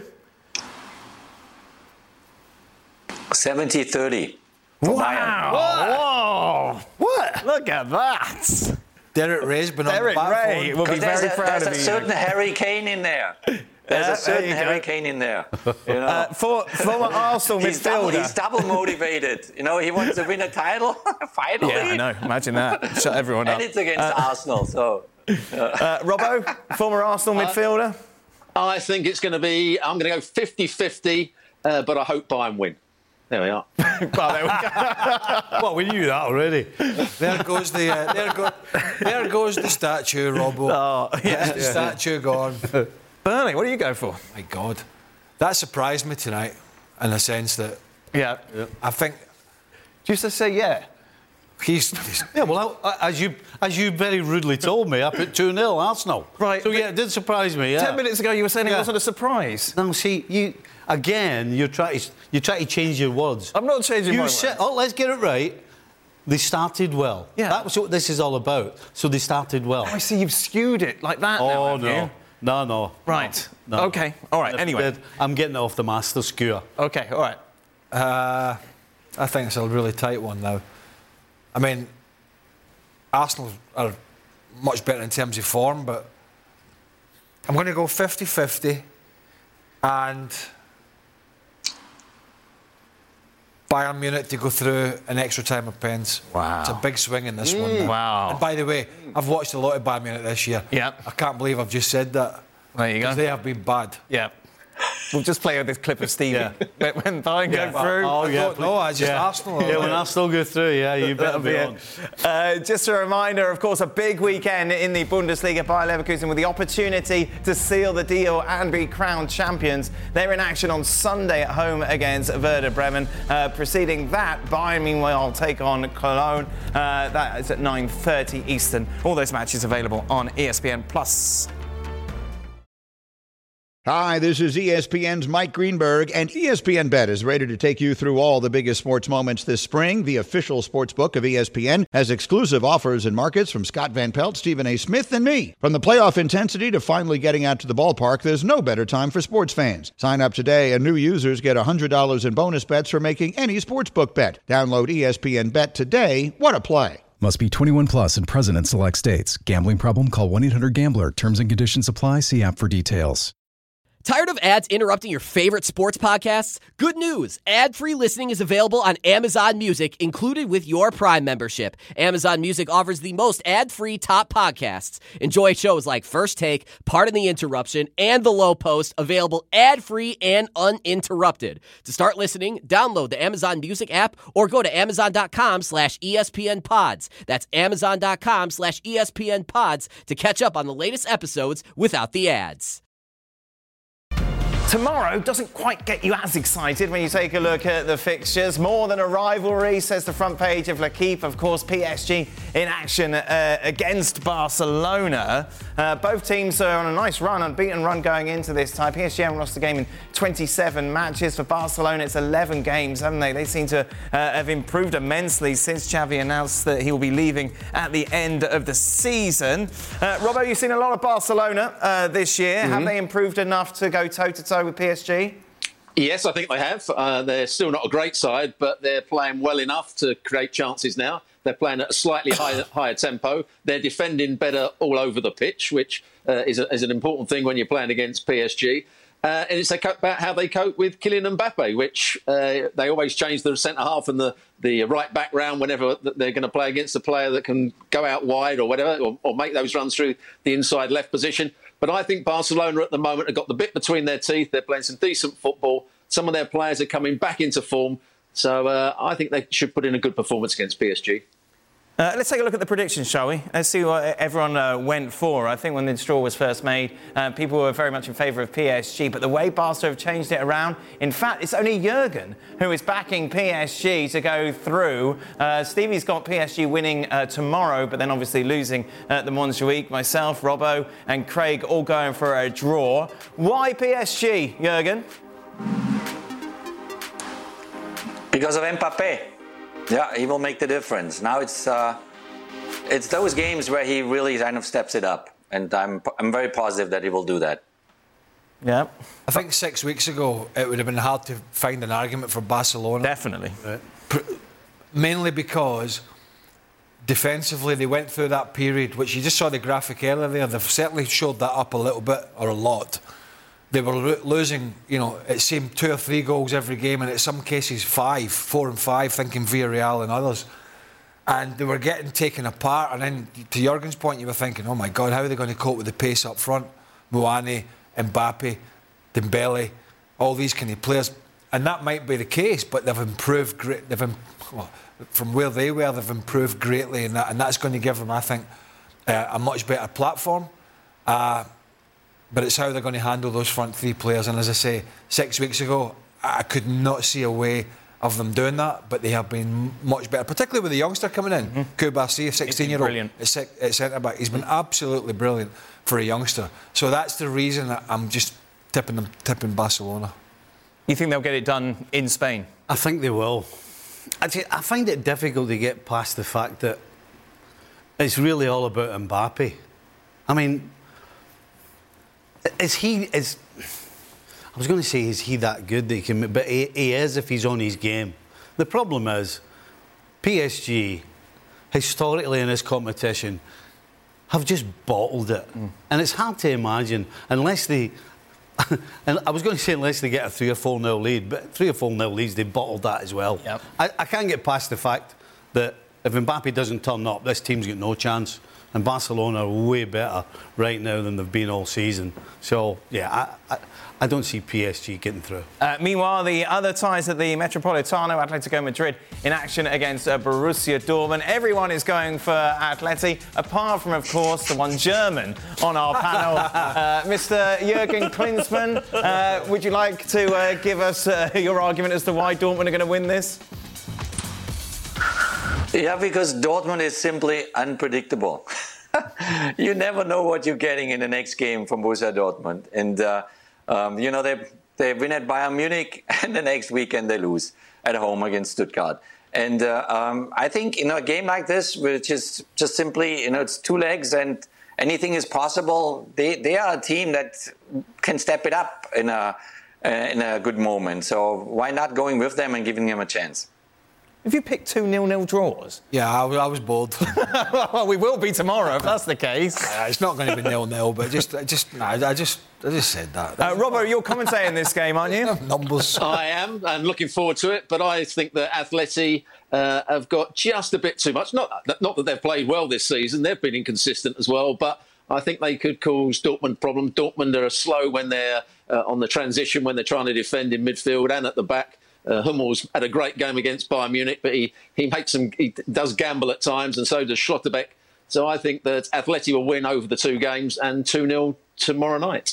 seventy thirty.
Wow! Whoa! What? Look at that!
Derek Ray's been
Derek
on the
Ray will be very
a,
proud
there's
of
a
you.
certain Harry Kane in there. There's
yeah,
a certain
there
Harry
go.
Kane in there. You know?
uh, for, former Arsenal
he's
midfielder.
Double, he's double motivated. You know, he wants to win a title finally.
Yeah, I know. Imagine that. Shut everyone up.
And it's against
uh,
Arsenal, so.
Uh, uh, Robbo, former Arsenal uh, midfielder.
I think it's going to be. I'm going to go fifty fifty, uh, but I hope Bayern win. There we are.
Well, there we go.
Well, we knew that already.
There goes the uh, there, go, there goes the statue, Robbo.
Oh, yeah.
The statue gone.
Burnley, what do you go for?
My God, that surprised me tonight, in the sense that
yeah, yeah.
I think.
Do you just say yeah?
He's, he's
yeah. Well, I, as you as you very rudely told me, I put two nil Arsenal.
Right.
So yeah, it did surprise me. Yeah.
Ten minutes ago, you were saying yeah. it wasn't a surprise.
No, see, you again. You're trying to you try to change your words.
I'm not changing
you
my
said,
words.
Oh, let's get it right. They started well.
Yeah.
That was what this is all about. So they started well.
Oh, I see. You've skewed it like that.
Oh
now,
no.
You?
No, no.
Right.
No.
Okay. All right. Anyway,
I'm getting it off the master skewer.
Okay. All right.
Uh, I think it's a really tight one now. I mean, Arsenal are much better in terms of form, but I'm going to go fifty fifty and Bayern Munich to go through an extra time of pens.
Wow.
It's a big swing in this
mm.
one. Now.
Wow.
And by the way, I've watched a lot of Bayern Munich this year.
Yep.
I can't believe I've just said that.
There you go.
They have been bad.
Yeah. We'll just play with this clip of Stevie. Yeah. When Bayern
yeah,
go through.
Oh, yeah. No, I just
yeah.
Arsenal.
Yeah, when Arsenal go through, yeah, you better be on.
Uh, just a reminder, of course, a big weekend in the Bundesliga. Bayer Leverkusen with the opportunity to seal the deal and be crowned champions. They're in action on Sunday at home against Werder Bremen. Uh, preceding that, Bayern, meanwhile, take on Cologne. Uh, that is at nine thirty Eastern. All those matches available on E S P N Plus.
Hi, this is E S P N's Mike Greenberg, and E S P N Bet is ready to take you through all the biggest sports moments this spring. The official sports book of E S P N has exclusive offers and markets from Scott Van Pelt, Stephen A. Smith, and me. From the playoff intensity to finally getting out to the ballpark, there's no better time for sports fans. Sign up today, and new users get one hundred dollars in bonus bets for making any sportsbook bet. Download E S P N Bet today. What a play.
Must be twenty-one plus and present in select states. Gambling problem? Call one eight hundred gambler. Terms and conditions apply. See app for details.
Tired of ads interrupting your favorite sports podcasts? Good news! Ad-free listening is available on Amazon Music, included with your Prime membership. Amazon Music offers the most ad-free top podcasts. Enjoy shows like First Take, Pardon the Interruption, and The Low Post, available ad-free and uninterrupted. To start listening, download the Amazon Music app or go to amazon.com slash ESPN pods. That's amazon.com slash ESPN pods to catch up on the latest episodes without the ads.
Tomorrow doesn't quite get you as excited when you take a look at the fixtures. More than a rivalry, says the front page of L'Équipe. Of course, P S G in action uh, against Barcelona. Uh, both teams are on a nice run, unbeaten run going into this tie. P S G haven't lost a game in twenty-seven matches. For Barcelona, it's eleven games, haven't they? They seem to uh, have improved immensely since Xavi announced that he will be leaving at the end of the season. Uh, Robbo, you've seen a lot of Barcelona uh, this year. Mm-hmm. Have they improved enough to go toe-to-toe with P S G?
Yes, I think they have. Uh, they're still not a great side, but they're playing well enough to create chances now. They're playing at a slightly higher, higher tempo. They're defending better all over the pitch, which uh, is, a, is an important thing when you're playing against P S G. Uh, and it's about how they cope with Kylian Mbappe, which uh, they always change the centre-half and the, the right-back round whenever they're going to play against a player that can go out wide or whatever, or, or make those runs through the inside left position. But I think Barcelona at the moment have got the bit between their teeth. They're playing some decent football. Some of their players are coming back into form. So uh, I think they should put in a good performance against P S G.
Uh, let's take a look at the predictions, shall we? Let's see what everyone uh, went for. I think when the draw was first made, uh, people were very much in favour of P S G, but the way Barca have changed it around, in fact, it's only Jurgen who is backing P S G to go through. Uh, Stevie's got P S G winning uh, tomorrow, but then obviously losing at the Montjuic. Myself, Robbo and Craig all going for a draw. Why P S G, Jurgen?
Because of Mbappe. Yeah, he will make the difference. Now it's uh, it's those games where he really kind of steps it up, and I'm I'm very positive that he will do that.
Yeah,
I think six weeks ago it would have been hard to find an argument for Barcelona.
Definitely,
right. Mainly because defensively they went through that period, which you just saw the graphic earlier there. They've certainly showed that up a little bit or a lot. They were lo- losing, you know, it seemed two or three goals every game, and in some cases five, four and five, thinking Villarreal and others. And they were getting taken apart. And then, to Jurgen's point, you were thinking, oh my God, how are they going to cope with the pace up front? Muani, Mbappe, Dembele, all these kind of players. And that might be the case, but they've improved great. They've im- well, from where they were, they've improved greatly, and that, and that's going to give them, I think, uh, a much better platform. Uh, But it's how they're going to handle those front three players. And as I say, six weeks ago, I could not see a way of them doing that. But they have been much better, particularly with the youngster coming in, mm-hmm. Koulibaly, a sixteen-year-old at centre-back. He's been absolutely brilliant for a youngster. So that's the reason that I'm just tipping them, tipping Barcelona.
You think they'll get it done in Spain?
I think they will. I, I find it difficult to get past the fact that it's really all about Mbappe. I mean... Is he, is, I was going to say, is he that good that he can, but he, he is if he's on his game. The problem is, P S G, historically in this competition, have just bottled it. Mm. And it's hard to imagine, unless they, and I was going to say unless they get a three or four nil lead, but three or four nil leads, they bottled that as well.
Yep.
I, I can't get past the fact that if Mbappe doesn't turn up, this team's got no chance. And Barcelona are way better right now than they've been all season. So, yeah, I, I, I don't see P S G getting through.
Uh, meanwhile, the other ties at the Metropolitano, Atletico Madrid in action against uh, Borussia Dortmund. Everyone is going for Atleti, apart from, of course, the one German on our panel, uh, Mister Jurgen Klinsmann. Uh, would you like to uh, give us uh, your argument as to why Dortmund are going to win this?
Yeah, because Dortmund is simply unpredictable. You never know what you're getting in the next game from Borussia Dortmund. And, uh, um, you know, they they win at Bayern Munich, and the next weekend they lose at home against Stuttgart. And uh, um, I think, you know, a game like this, which is just simply, you know, it's two legs and anything is possible, they, they are a team that can step it up in a, in a good moment. So why not going with them and giving them a chance?
Have you picked two nil-nil draws?
Yeah, I, I was bored.
Well, we will be tomorrow if that's the case.
Uh, it's not going to be nil-nil, but just, just, no, I just, I just said that.
Uh, Robbo, you're commentating this game, aren't you?
Numbers.
I am, and looking forward to it. But I think that Atleti uh, have got just a bit too much. Not, not that they've played well this season; they've been inconsistent as well. But I think they could cause Dortmund problems. Dortmund are slow when they're uh, on the transition, when they're trying to defend in midfield and at the back. Uh, Hummels had a great game against Bayern Munich, but he, he makes some, he does gamble at times, and so does Schlotterbeck. So I think that Atleti will win over the two games and two nil tomorrow night.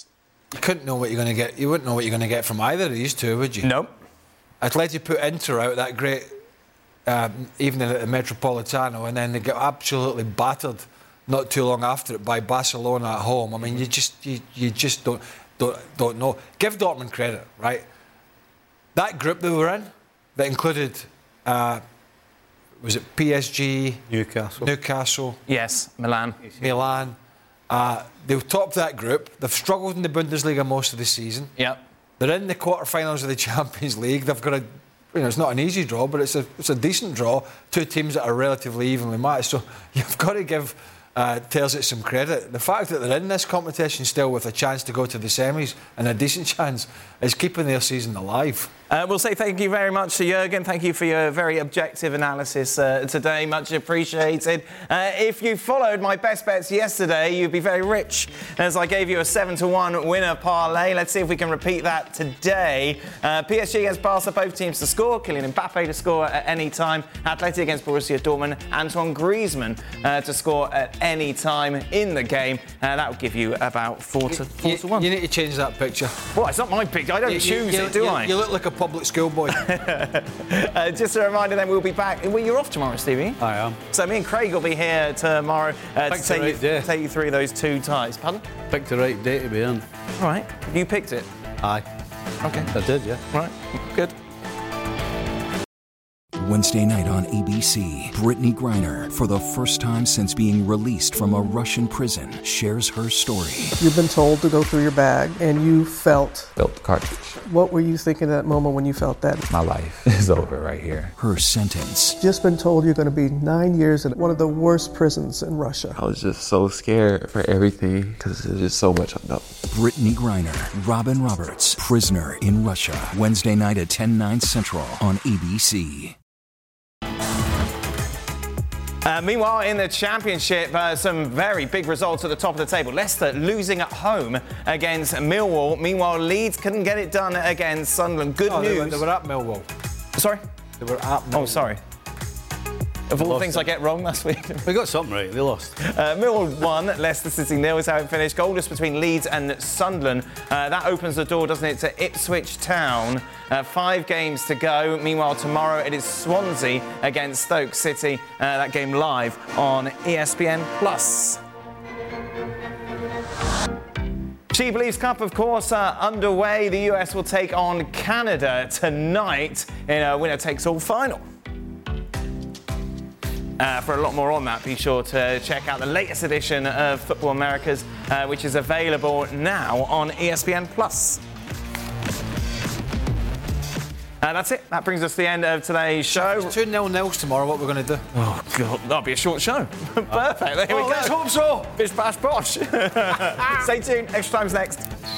you couldn't know what you're going to get. You wouldn't know what you're going to get from either of these two, would you?
Nope.
Atleti put Inter out that great um, evening at the Metropolitano, and then they got absolutely battered not too long after it by Barcelona at home. I mean, you just you, you just don't don't don't know. Give Dortmund credit, right? That group they were in, that included, uh, was it P S G,
Newcastle,
Newcastle,
yes, Milan,
Milan. Uh, they've topped that group. They've struggled in the Bundesliga most of the season.
Yep.
They're in the quarterfinals of the Champions League. They've got a, you know, it's not an easy draw, but it's a it's a decent draw. Two teams that are relatively evenly matched. So you've got to give uh, Terzic some credit. The fact that they're in this competition still with a chance to go to the semis and a decent chance is keeping their season alive.
Uh, we'll say thank you very much to Jurgen. Thank you for your very objective analysis uh, today. Much appreciated. Uh, if you followed my best bets yesterday, you'd be very rich, as I gave you a seven to one winner parlay. Let's see if we can repeat that today. Uh, P S G against Barca, both teams to score. Kylian Mbappe to score at any time. Atleti against Borussia Dortmund. Antoine Griezmann uh, to score at any time in the game. Uh, that would give you about four to four
you,
to one.
You need to change that picture.
Well, it's not my picture. I don't
you,
choose
you,
it, do
you,
I?
You look like a public schoolboy.
uh, just a reminder, then we'll be back. Well, you're off tomorrow, Stevie.
I am.
So me and Craig will be here tomorrow uh, to
Picked
take
the
you,
right day.
take you through those two ties. Pardon?
Picked the right day to be in.
All right. You picked it.
Aye.
Okay.
I did, yeah.
Right. Good.
Wednesday night on A B C, Brittany Griner, for the first time since being released from a Russian prison, shares her story.
You've been told to go through your bag, and you felt...
Felt the cartridge.
What were you thinking at that moment when you felt that?
My life is over right here.
Her sentence.
Just been told you're going to be nine years in one of the worst prisons in Russia.
I was just so scared for everything because there's just so much unknown.
Brittany Griner, Robin Roberts, prisoner in Russia. Wednesday night at ten, nine Central on A B C.
Uh, meanwhile, in the Championship, uh, some very big results at the top of the table. Leicester losing at home against Millwall. Meanwhile, Leeds couldn't get it done against Sunderland. Good
oh,
news.
They were, they were at Millwall.
Sorry?
They were at Millwall.
Oh, sorry. Of all the things
it.
I get wrong last week.
We got something right, they lost.
Uh, Millwall won, Leicester City nil is how it finished. Goalless between Leeds and Sunderland. Uh, that opens the door, doesn't it, to Ipswich Town. Uh, five games to go. Meanwhile, tomorrow it is Swansea against Stoke City. Uh, that game live on E S P N plus. She Believes Cup, of course, uh, underway. The U S will take on Canada tonight in a winner-takes-all final. Uh, for a lot more on that, be sure to check out the latest edition of Football Americas, uh, which is available now on E S P N plus. Uh, that's it. That brings us to the end of today's show.
Two nil-nils tomorrow, what we're going to do?
Oh, God, that'll be a short show. Perfect. There
oh,
we go.
Let's hope so.
Bish, bash, bosh. Stay tuned. Extra Time's next.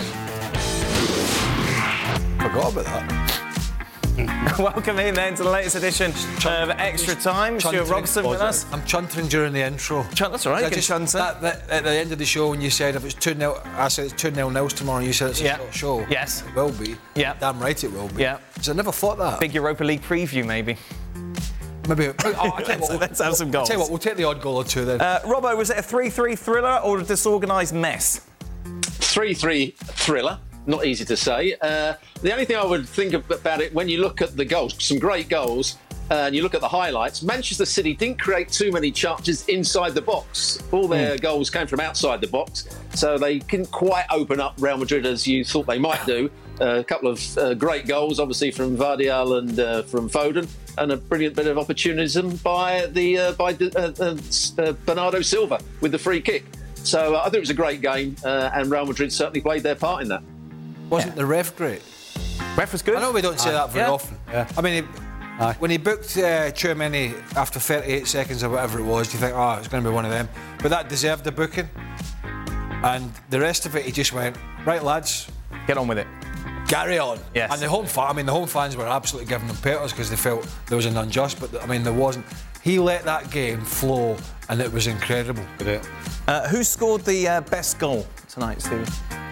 Forgot about that.
Welcome in then to the latest edition of Extra Time. Stuart Robson with us.
I'm chuntering during the intro.
Chunt, that's all right.
So
You can
just,
chunt
that, that, at the end of the show, when you said if it's two nil, I said it's two nil-nils tomorrow, and you said it's a
Yeah.
short show.
Yes.
It will be.
Yeah.
Damn right it will be.
Yeah.
Because I never thought that.
Big Europa League preview, maybe.
Maybe. Oh, I'll tell you what,
Let's have some goals.
I'll tell you what, we'll take the odd goal or two then.
Uh, Robbo, was it a three three thriller or a disorganised mess?
three three thriller. Not easy to say. Uh, the only thing I would think about it, when you look at the goals, some great goals, uh, and you look at the highlights, Manchester City didn't create too many chances inside the box. All their mm. goals came from outside the box, so they couldn't quite open up Real Madrid as you thought they might do. Uh, a couple of uh, great goals, obviously, from Vardial and uh, from Foden, and a brilliant bit of opportunism by the uh, by the, uh, uh, Bernardo Silva with the free kick. So uh, I think it was a great game, uh, and Real Madrid certainly played their part in that.
Wasn't yeah. the ref great?
Ref was good.
I know we don't say
uh,
that very
yeah.
often.
Yeah.
I mean, he, when he booked uh, Tchouaméni after thirty-eight seconds or whatever it was, you think, oh, it's going to be one of them. But that deserved the booking. And the rest of it, he just went, right, lads,
get on with it.
Carry on.
Yes.
And the home fan, I mean, the home fans were absolutely giving them petals because they felt there was an unjust, but I mean, there wasn't. He let that game flow, and it was incredible.
Uh, who scored the uh, best goal tonight, Stevie?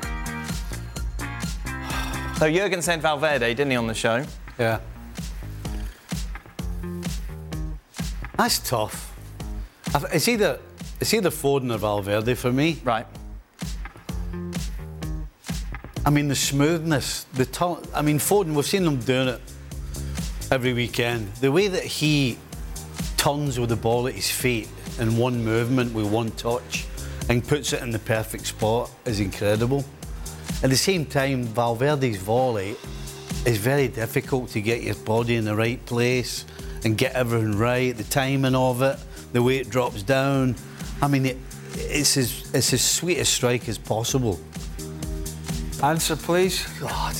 So Jurgen said Valverde, didn't he, on the show?
Yeah. That's tough. It's either it's either Foden or Valverde for me.
Right.
I mean, the smoothness, the turn. I mean, Foden, we've seen him doing it every weekend. The way that he turns with the ball at his feet in one movement with one touch and puts it in the perfect spot is incredible. At the same time, Valverde's volley is very difficult to get your body in the right place and get everything right, the timing of it, the way it drops down. I mean, it, it's, as, it's as sweet a strike as possible.
Answer, please.
God.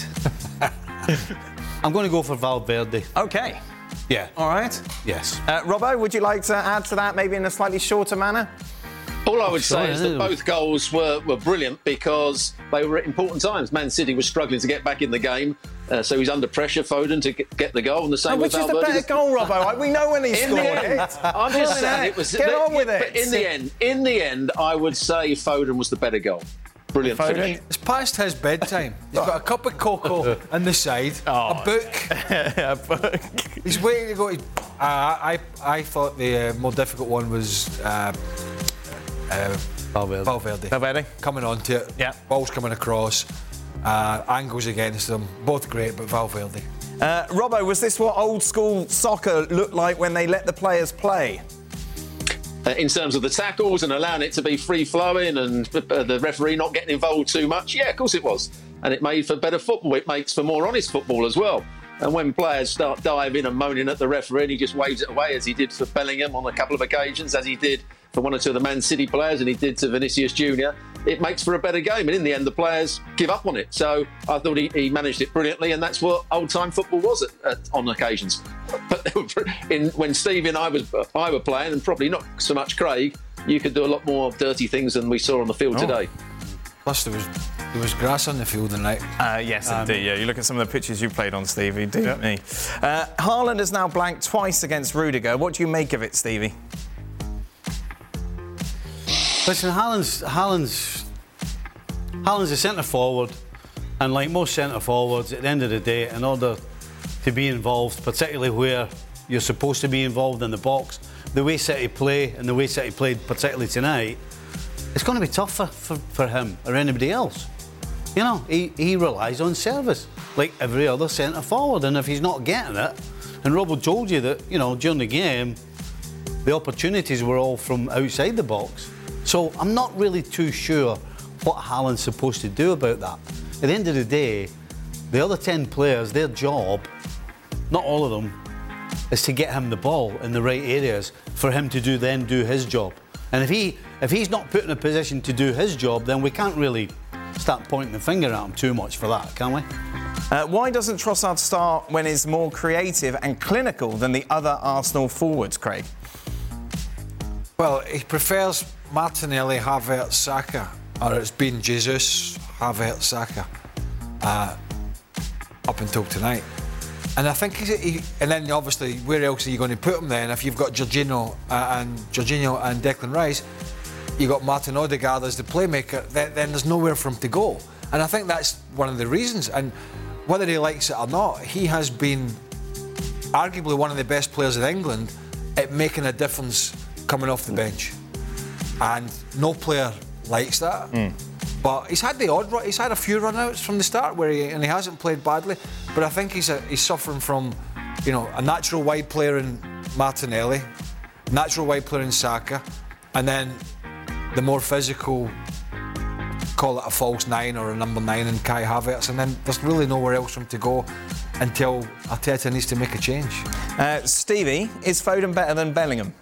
I'm going to go for Valverde.
OK.
Yeah.
All right.
Yes.
Uh, Robbo, would you like to add to that, maybe in a slightly shorter manner?
All I would
Sure,
say is that both goals were, were brilliant because they were at important times. Man City was struggling to get back in the game, uh, so he's under pressure, Foden, to get, get the goal. And the same
Oh,
with
which is the
Valverde.
better goal, Robbo? We know when he
In
scored
the end,
it.
I'm just
Come on,
saying it was.
Get on with it.
But in the end, in the end, I would say Foden was the better goal. Brilliant
Foden.
finish.
It's past his bedtime. He's got a cup of cocoa on the side,
Oh.
a book.
A book.
He's waiting to go. To, uh, I I thought the uh, more difficult one was uh, uh,
Valverde.
Valverde.
Valverde.
Coming onto it.
Yeah.
Ball's coming across. Uh, angles against them. Both great, but Valverde.
Uh, Robbo, was this what old school soccer looked like when they let the players play?
Uh, in terms of the tackles and allowing it to be free-flowing and uh, the referee not getting involved too much, yeah, of course it was. And it made for better football. It makes for more honest football as well. And when players start diving and moaning at the referee and he just waves it away, as he did for Bellingham on a couple of occasions, as he did for one or two of the Man City players and he did to Vinicius Junior, it makes for a better game. And in the end, the players give up on it. So I thought he, he managed it brilliantly, and that's what old-time football was at, at, on occasions. But in, when Stevie and I, was, I were playing, and probably not so much Craig, you could do a lot more dirty things than we saw on the field
Oh.
today.
Plus, there was there was grass on the field tonight.
Uh, yes, um, indeed. Yeah, you look at some of the pitches you played on, Stevie. Do yeah. me. Uh, Haaland has now blanked twice against Rudiger. What do you make of it, Stevie?
Listen, Haaland's, Haaland's, Haaland's a centre forward, and like most centre forwards, at the end of the day, in order to be involved, particularly where you're supposed to be involved in the box, the way City play and the way City played, particularly tonight, it's going to be tougher for, for him or anybody else. You know, he, he relies on service like every other centre forward, and if he's not getting it, and Robbo told you that, you know, during the game, the opportunities were all from outside the box. So I'm not really too sure what Haaland's supposed to do about that. At the end of the day, the other ten players, their job, not all of them, is to get him the ball in the right areas for him to do then do his job. And if he if he's not put in a position to do his job, then we can't really start pointing the finger at him too much for that, can we?
Uh, why doesn't Trossard start when he's more creative and clinical than the other Arsenal forwards, Craig?
Well, he prefers Martinelli, Havertz, Saka, or it's been Jesus, Havertz, Saka, uh, up until tonight. And I think he's, he, and then obviously, where else are you going to put him then? If you've got Jorginho uh, and Jorginho and Declan Rice, you got Martin Odegaard as the playmaker. Then, then there's nowhere for him to go. And I think that's one of the reasons. And whether he likes it or not, he has been arguably one of the best players in England at making a difference coming off the bench. And no player likes that. Mm. But he's had the odd run, he's had a few run-outs from the start where he and he hasn't played badly. But I think he's a, he's suffering from, you know, a natural wide player in Martinelli, natural wide player in Saka, and then the more physical, call it a false nine or a number nine in Kai Havertz, and then there's really nowhere else for him to go until Arteta needs to make a change.
Uh, Stevie, is Foden better than Bellingham?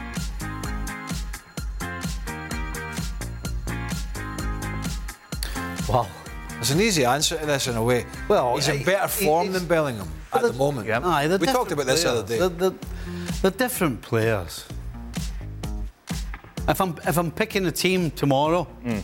Wow.
There's an easy answer to this in a way.
Well,
he's in better form than Bellingham at the moment.
Yeah. Aye,
we talked about this the other day.
They're, they're, they're different players. If I'm if I'm picking a team tomorrow, mm.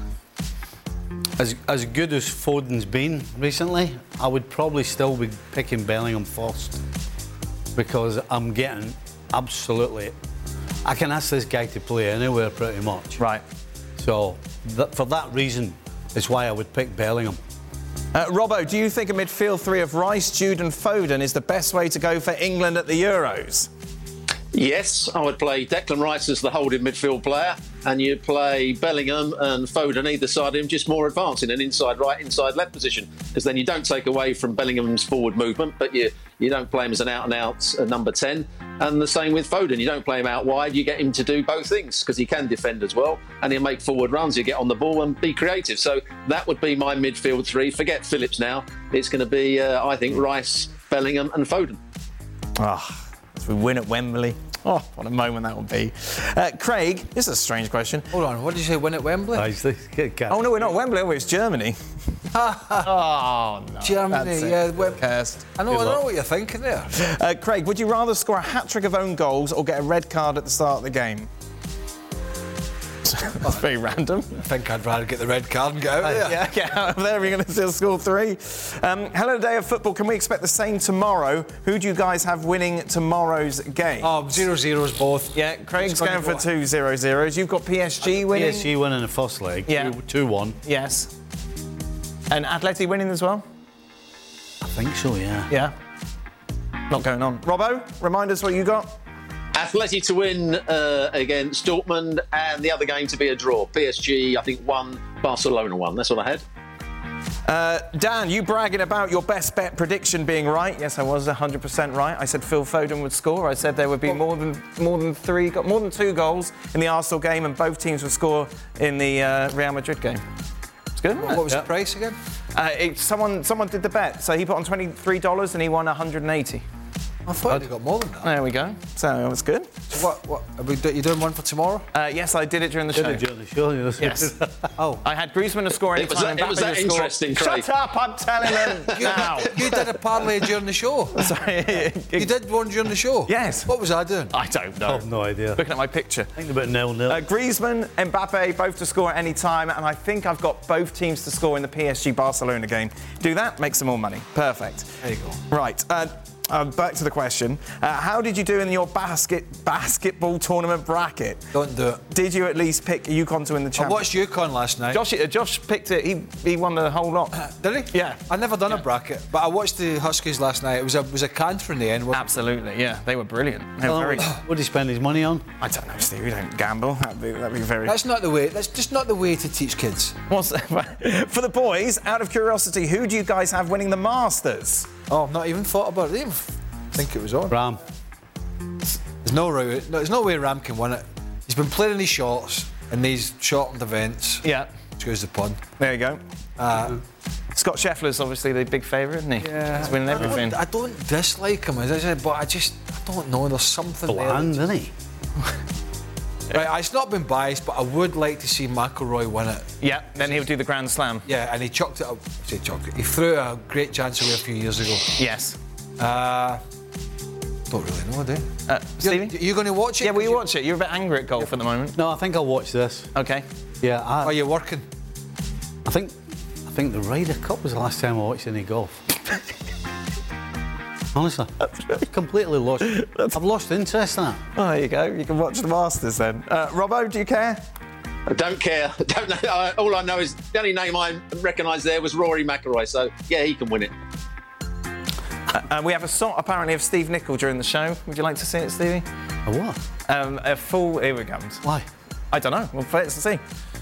as as good as Foden's been recently, I would probably still be picking Bellingham first, because I'm getting absolutely. I can ask this guy to play anywhere pretty much.
Right.
So th- for that reason, it's why I would pick Bellingham.
Uh, Robbo, do you think a midfield three of Rice, Jude and Foden is the best way to go for England at the Euros?
Yes, I would play Declan Rice as the holding midfield player, and you'd play Bellingham and Foden either side of him, just more advanced in an inside right, inside left position, because then you don't take away from Bellingham's forward movement, but you you don't play him as an out-and-out uh, number ten. And the same with Foden. You don't play him out wide, you get him to do both things, because he can defend as well, and he'll make forward runs, he'll get on the ball and be creative. So that would be my midfield three. Forget Phillips now. It's going to be, uh, I think, Rice, Bellingham and Foden.
Ah. As we win at Wembley. Oh, what a moment that would be. Uh, Craig, this is a strange question.
Hold on, what did you say, win at Wembley?
Oh, no, we're not Wembley, it's Germany. Oh, no.
Germany, yeah. Wem-
Cursed.
I know, I know what you're thinking there.
Uh, Craig, would you rather score a hat-trick of own goals or get a red card at the start of the game? That's very random.
I think I'd rather get the red card and get out of there.
Yeah, get out of there. We're going to still score three. Um, hello, Day of Football. Can we expect the same tomorrow? Who do you guys have winning tomorrow's game?
Oh, zero zeros both.
Yeah, Craig's going for two zero zeros. You've got P S G winning.
P S G winning the first leg.
Yeah.
two one.
Yes. And Atleti winning as well?
I think so, yeah.
Yeah. Not going on. Robbo, remind us what you got.
Atleti to win uh, against Dortmund, and the other game to be a draw. P S G, I think, one, Barcelona one. That's what I had.
Uh, Dan, you bragging about your best bet prediction being right. Yes, I was one hundred percent right. I said Phil Foden would score. I said there would be more than more than three, more than two goals in the Arsenal game, and both teams would score in the uh, Real Madrid game. It's good, isn't
What
it?
was
Yep.
the price again?
Uh, it, someone, someone did the bet, so he put on twenty-three dollars and he won one hundred eighty.
I thought you got more than that.
There we go. So it was good.
So what? What? Are we, you doing one for tomorrow?
Uh, yes, I did it during the
Did
show.
it during the show?
Yes.
Oh.
I had Griezmann to score any
It was
time.
that- it was
Mbappe
that
to score.
interesting, Craig.
Shut up! I'm telling them now.
You did a parlay during the show.
Sorry.
You did one during the show?
Yes.
What was I doing?
I don't know.
I have no idea.
Looking at my picture.
I think about nil nil.
Uh, Griezmann, Mbappe, both to score at any time, and I think I've got both teams to score in the P S G Barcelona game. Do that, make some more money. Perfect.
There you go.
Right. Uh, uh, back to the question. Uh, how did you do in your basket basketball tournament bracket?
Don't do it.
Did you at least pick UConn to win the
I
championship?
watched UConn last night.
Josh, uh, Josh picked it. He he won the whole lot.
Did he?
Yeah.
I've never done a bracket, but I watched the Huskies last night. It was a it was a canter in the end. wasn't it?
Absolutely. Yeah, they were brilliant. They were
Oh,
very.
what did he spend his money on?
I don't know, Steve. We don't gamble. That'd be that'd be very.
That's not the way. That's just not the way to teach kids.
What's for the boys? Out of curiosity, who do you guys have winning the Masters?
Oh, I've not even thought about it. I didn't think it was on.
Ram.
There's no way. No, there's no way Ram can win it. He's been playing in these shorts in these shortened events.
Yeah.
Excuse the pun.
There you go.
Uh,
Scott Scheffler's obviously the big favourite, isn't he?
yeah.
He's winning
I
everything.
don't, I don't dislike him, as I said, but I just I don't know. There's something
Bland,
there.
isn't he?
Right, it's not been biased, but I would like to see McIlroy win it.
Yeah. Then he'll do the Grand Slam.
Yeah, and he chucked it up. I say chucked it. He threw a great chance away a few years ago.
Yes.
Uh, don't really know, do you?
Uh, Stevie?
You're, you're going to watch it?
Yeah, will you
You-
watch it? You're a bit angry at golf at the moment.
No, I think I'll watch this.
Okay.
Yeah, I,
Are you working?
I think I think the Ryder Cup was the last time I watched any golf. Honestly, completely lost. I've lost interest in it.
Oh, there you go. You can watch the Masters then. Uh, Robbo, do you care?
I don't care. I don't know. I, all I know is the only name I recognised there was Rory McIlroy. So yeah, he can win it.
Uh, uh, we have a shot apparently of Steve Nicol during the show. Would you like to see it, Stevie?
A what?
Um, a full. Here it comes.
Why?
I don't know. We'll play it to see.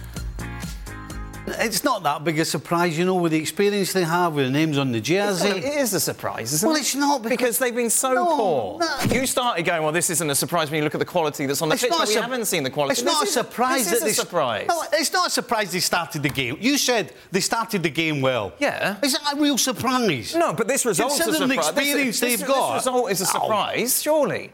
It's not that big a surprise, you know, with the experience they have, with the names on the jersey.
Well, it is a surprise, isn't
Well,
it?
it's not because-
because they've been so
No,
poor.
no.
You started going, well, this isn't a surprise when you look at the quality that's on the
It's
pitch,
not
but
a
we
sur-
haven't seen the quality.
It's not a
This is-
surprise
This
that
is
they
a surprise.
No, it's not a surprise they started the game. You said they started the game well.
Yeah.
Is that a real surprise?
No, but this result's a
Considering
surprise.
the experience
this,
they've
this,
got.
This result is a
Ow.
surprise, surely.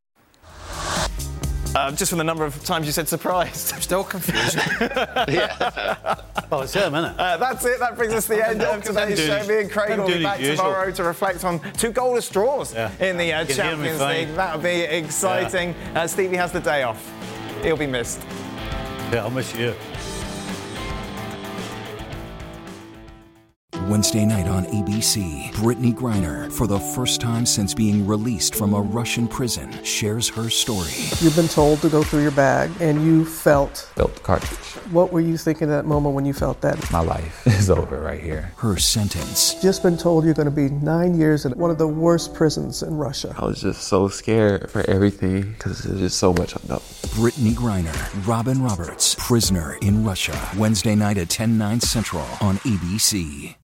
Uh, just from the number of times you said surprised.
Still confused.
Well, it's him, isn't it?
Uh, that's it. That brings us to the end of today's
doing
show.
his-
Me and Craig
I'm
will be
doing
back
his usual.
tomorrow to reflect on two goalless draws
Yeah.
in the uh,
You can hear me
Champions
fine.
League. That'll be exciting. Uh, Stevie has the day off. He'll be missed.
Yeah, I'll miss you.
Wednesday night on A B C. Brittany Griner, for the first time since being released from a Russian prison, shares her story.
You've been told to go through your bag, and you felt...
Felt the cartridge.
What were you thinking at that moment when you felt that?
My life is over right here.
Her sentence.
Just been told you're going to be nine years in one of the worst prisons in Russia.
I was just so scared for everything because there's just so much unknown.
Brittany Griner, Robin Roberts, Prisoner in Russia. Wednesday night at ten, nine Central on A B C.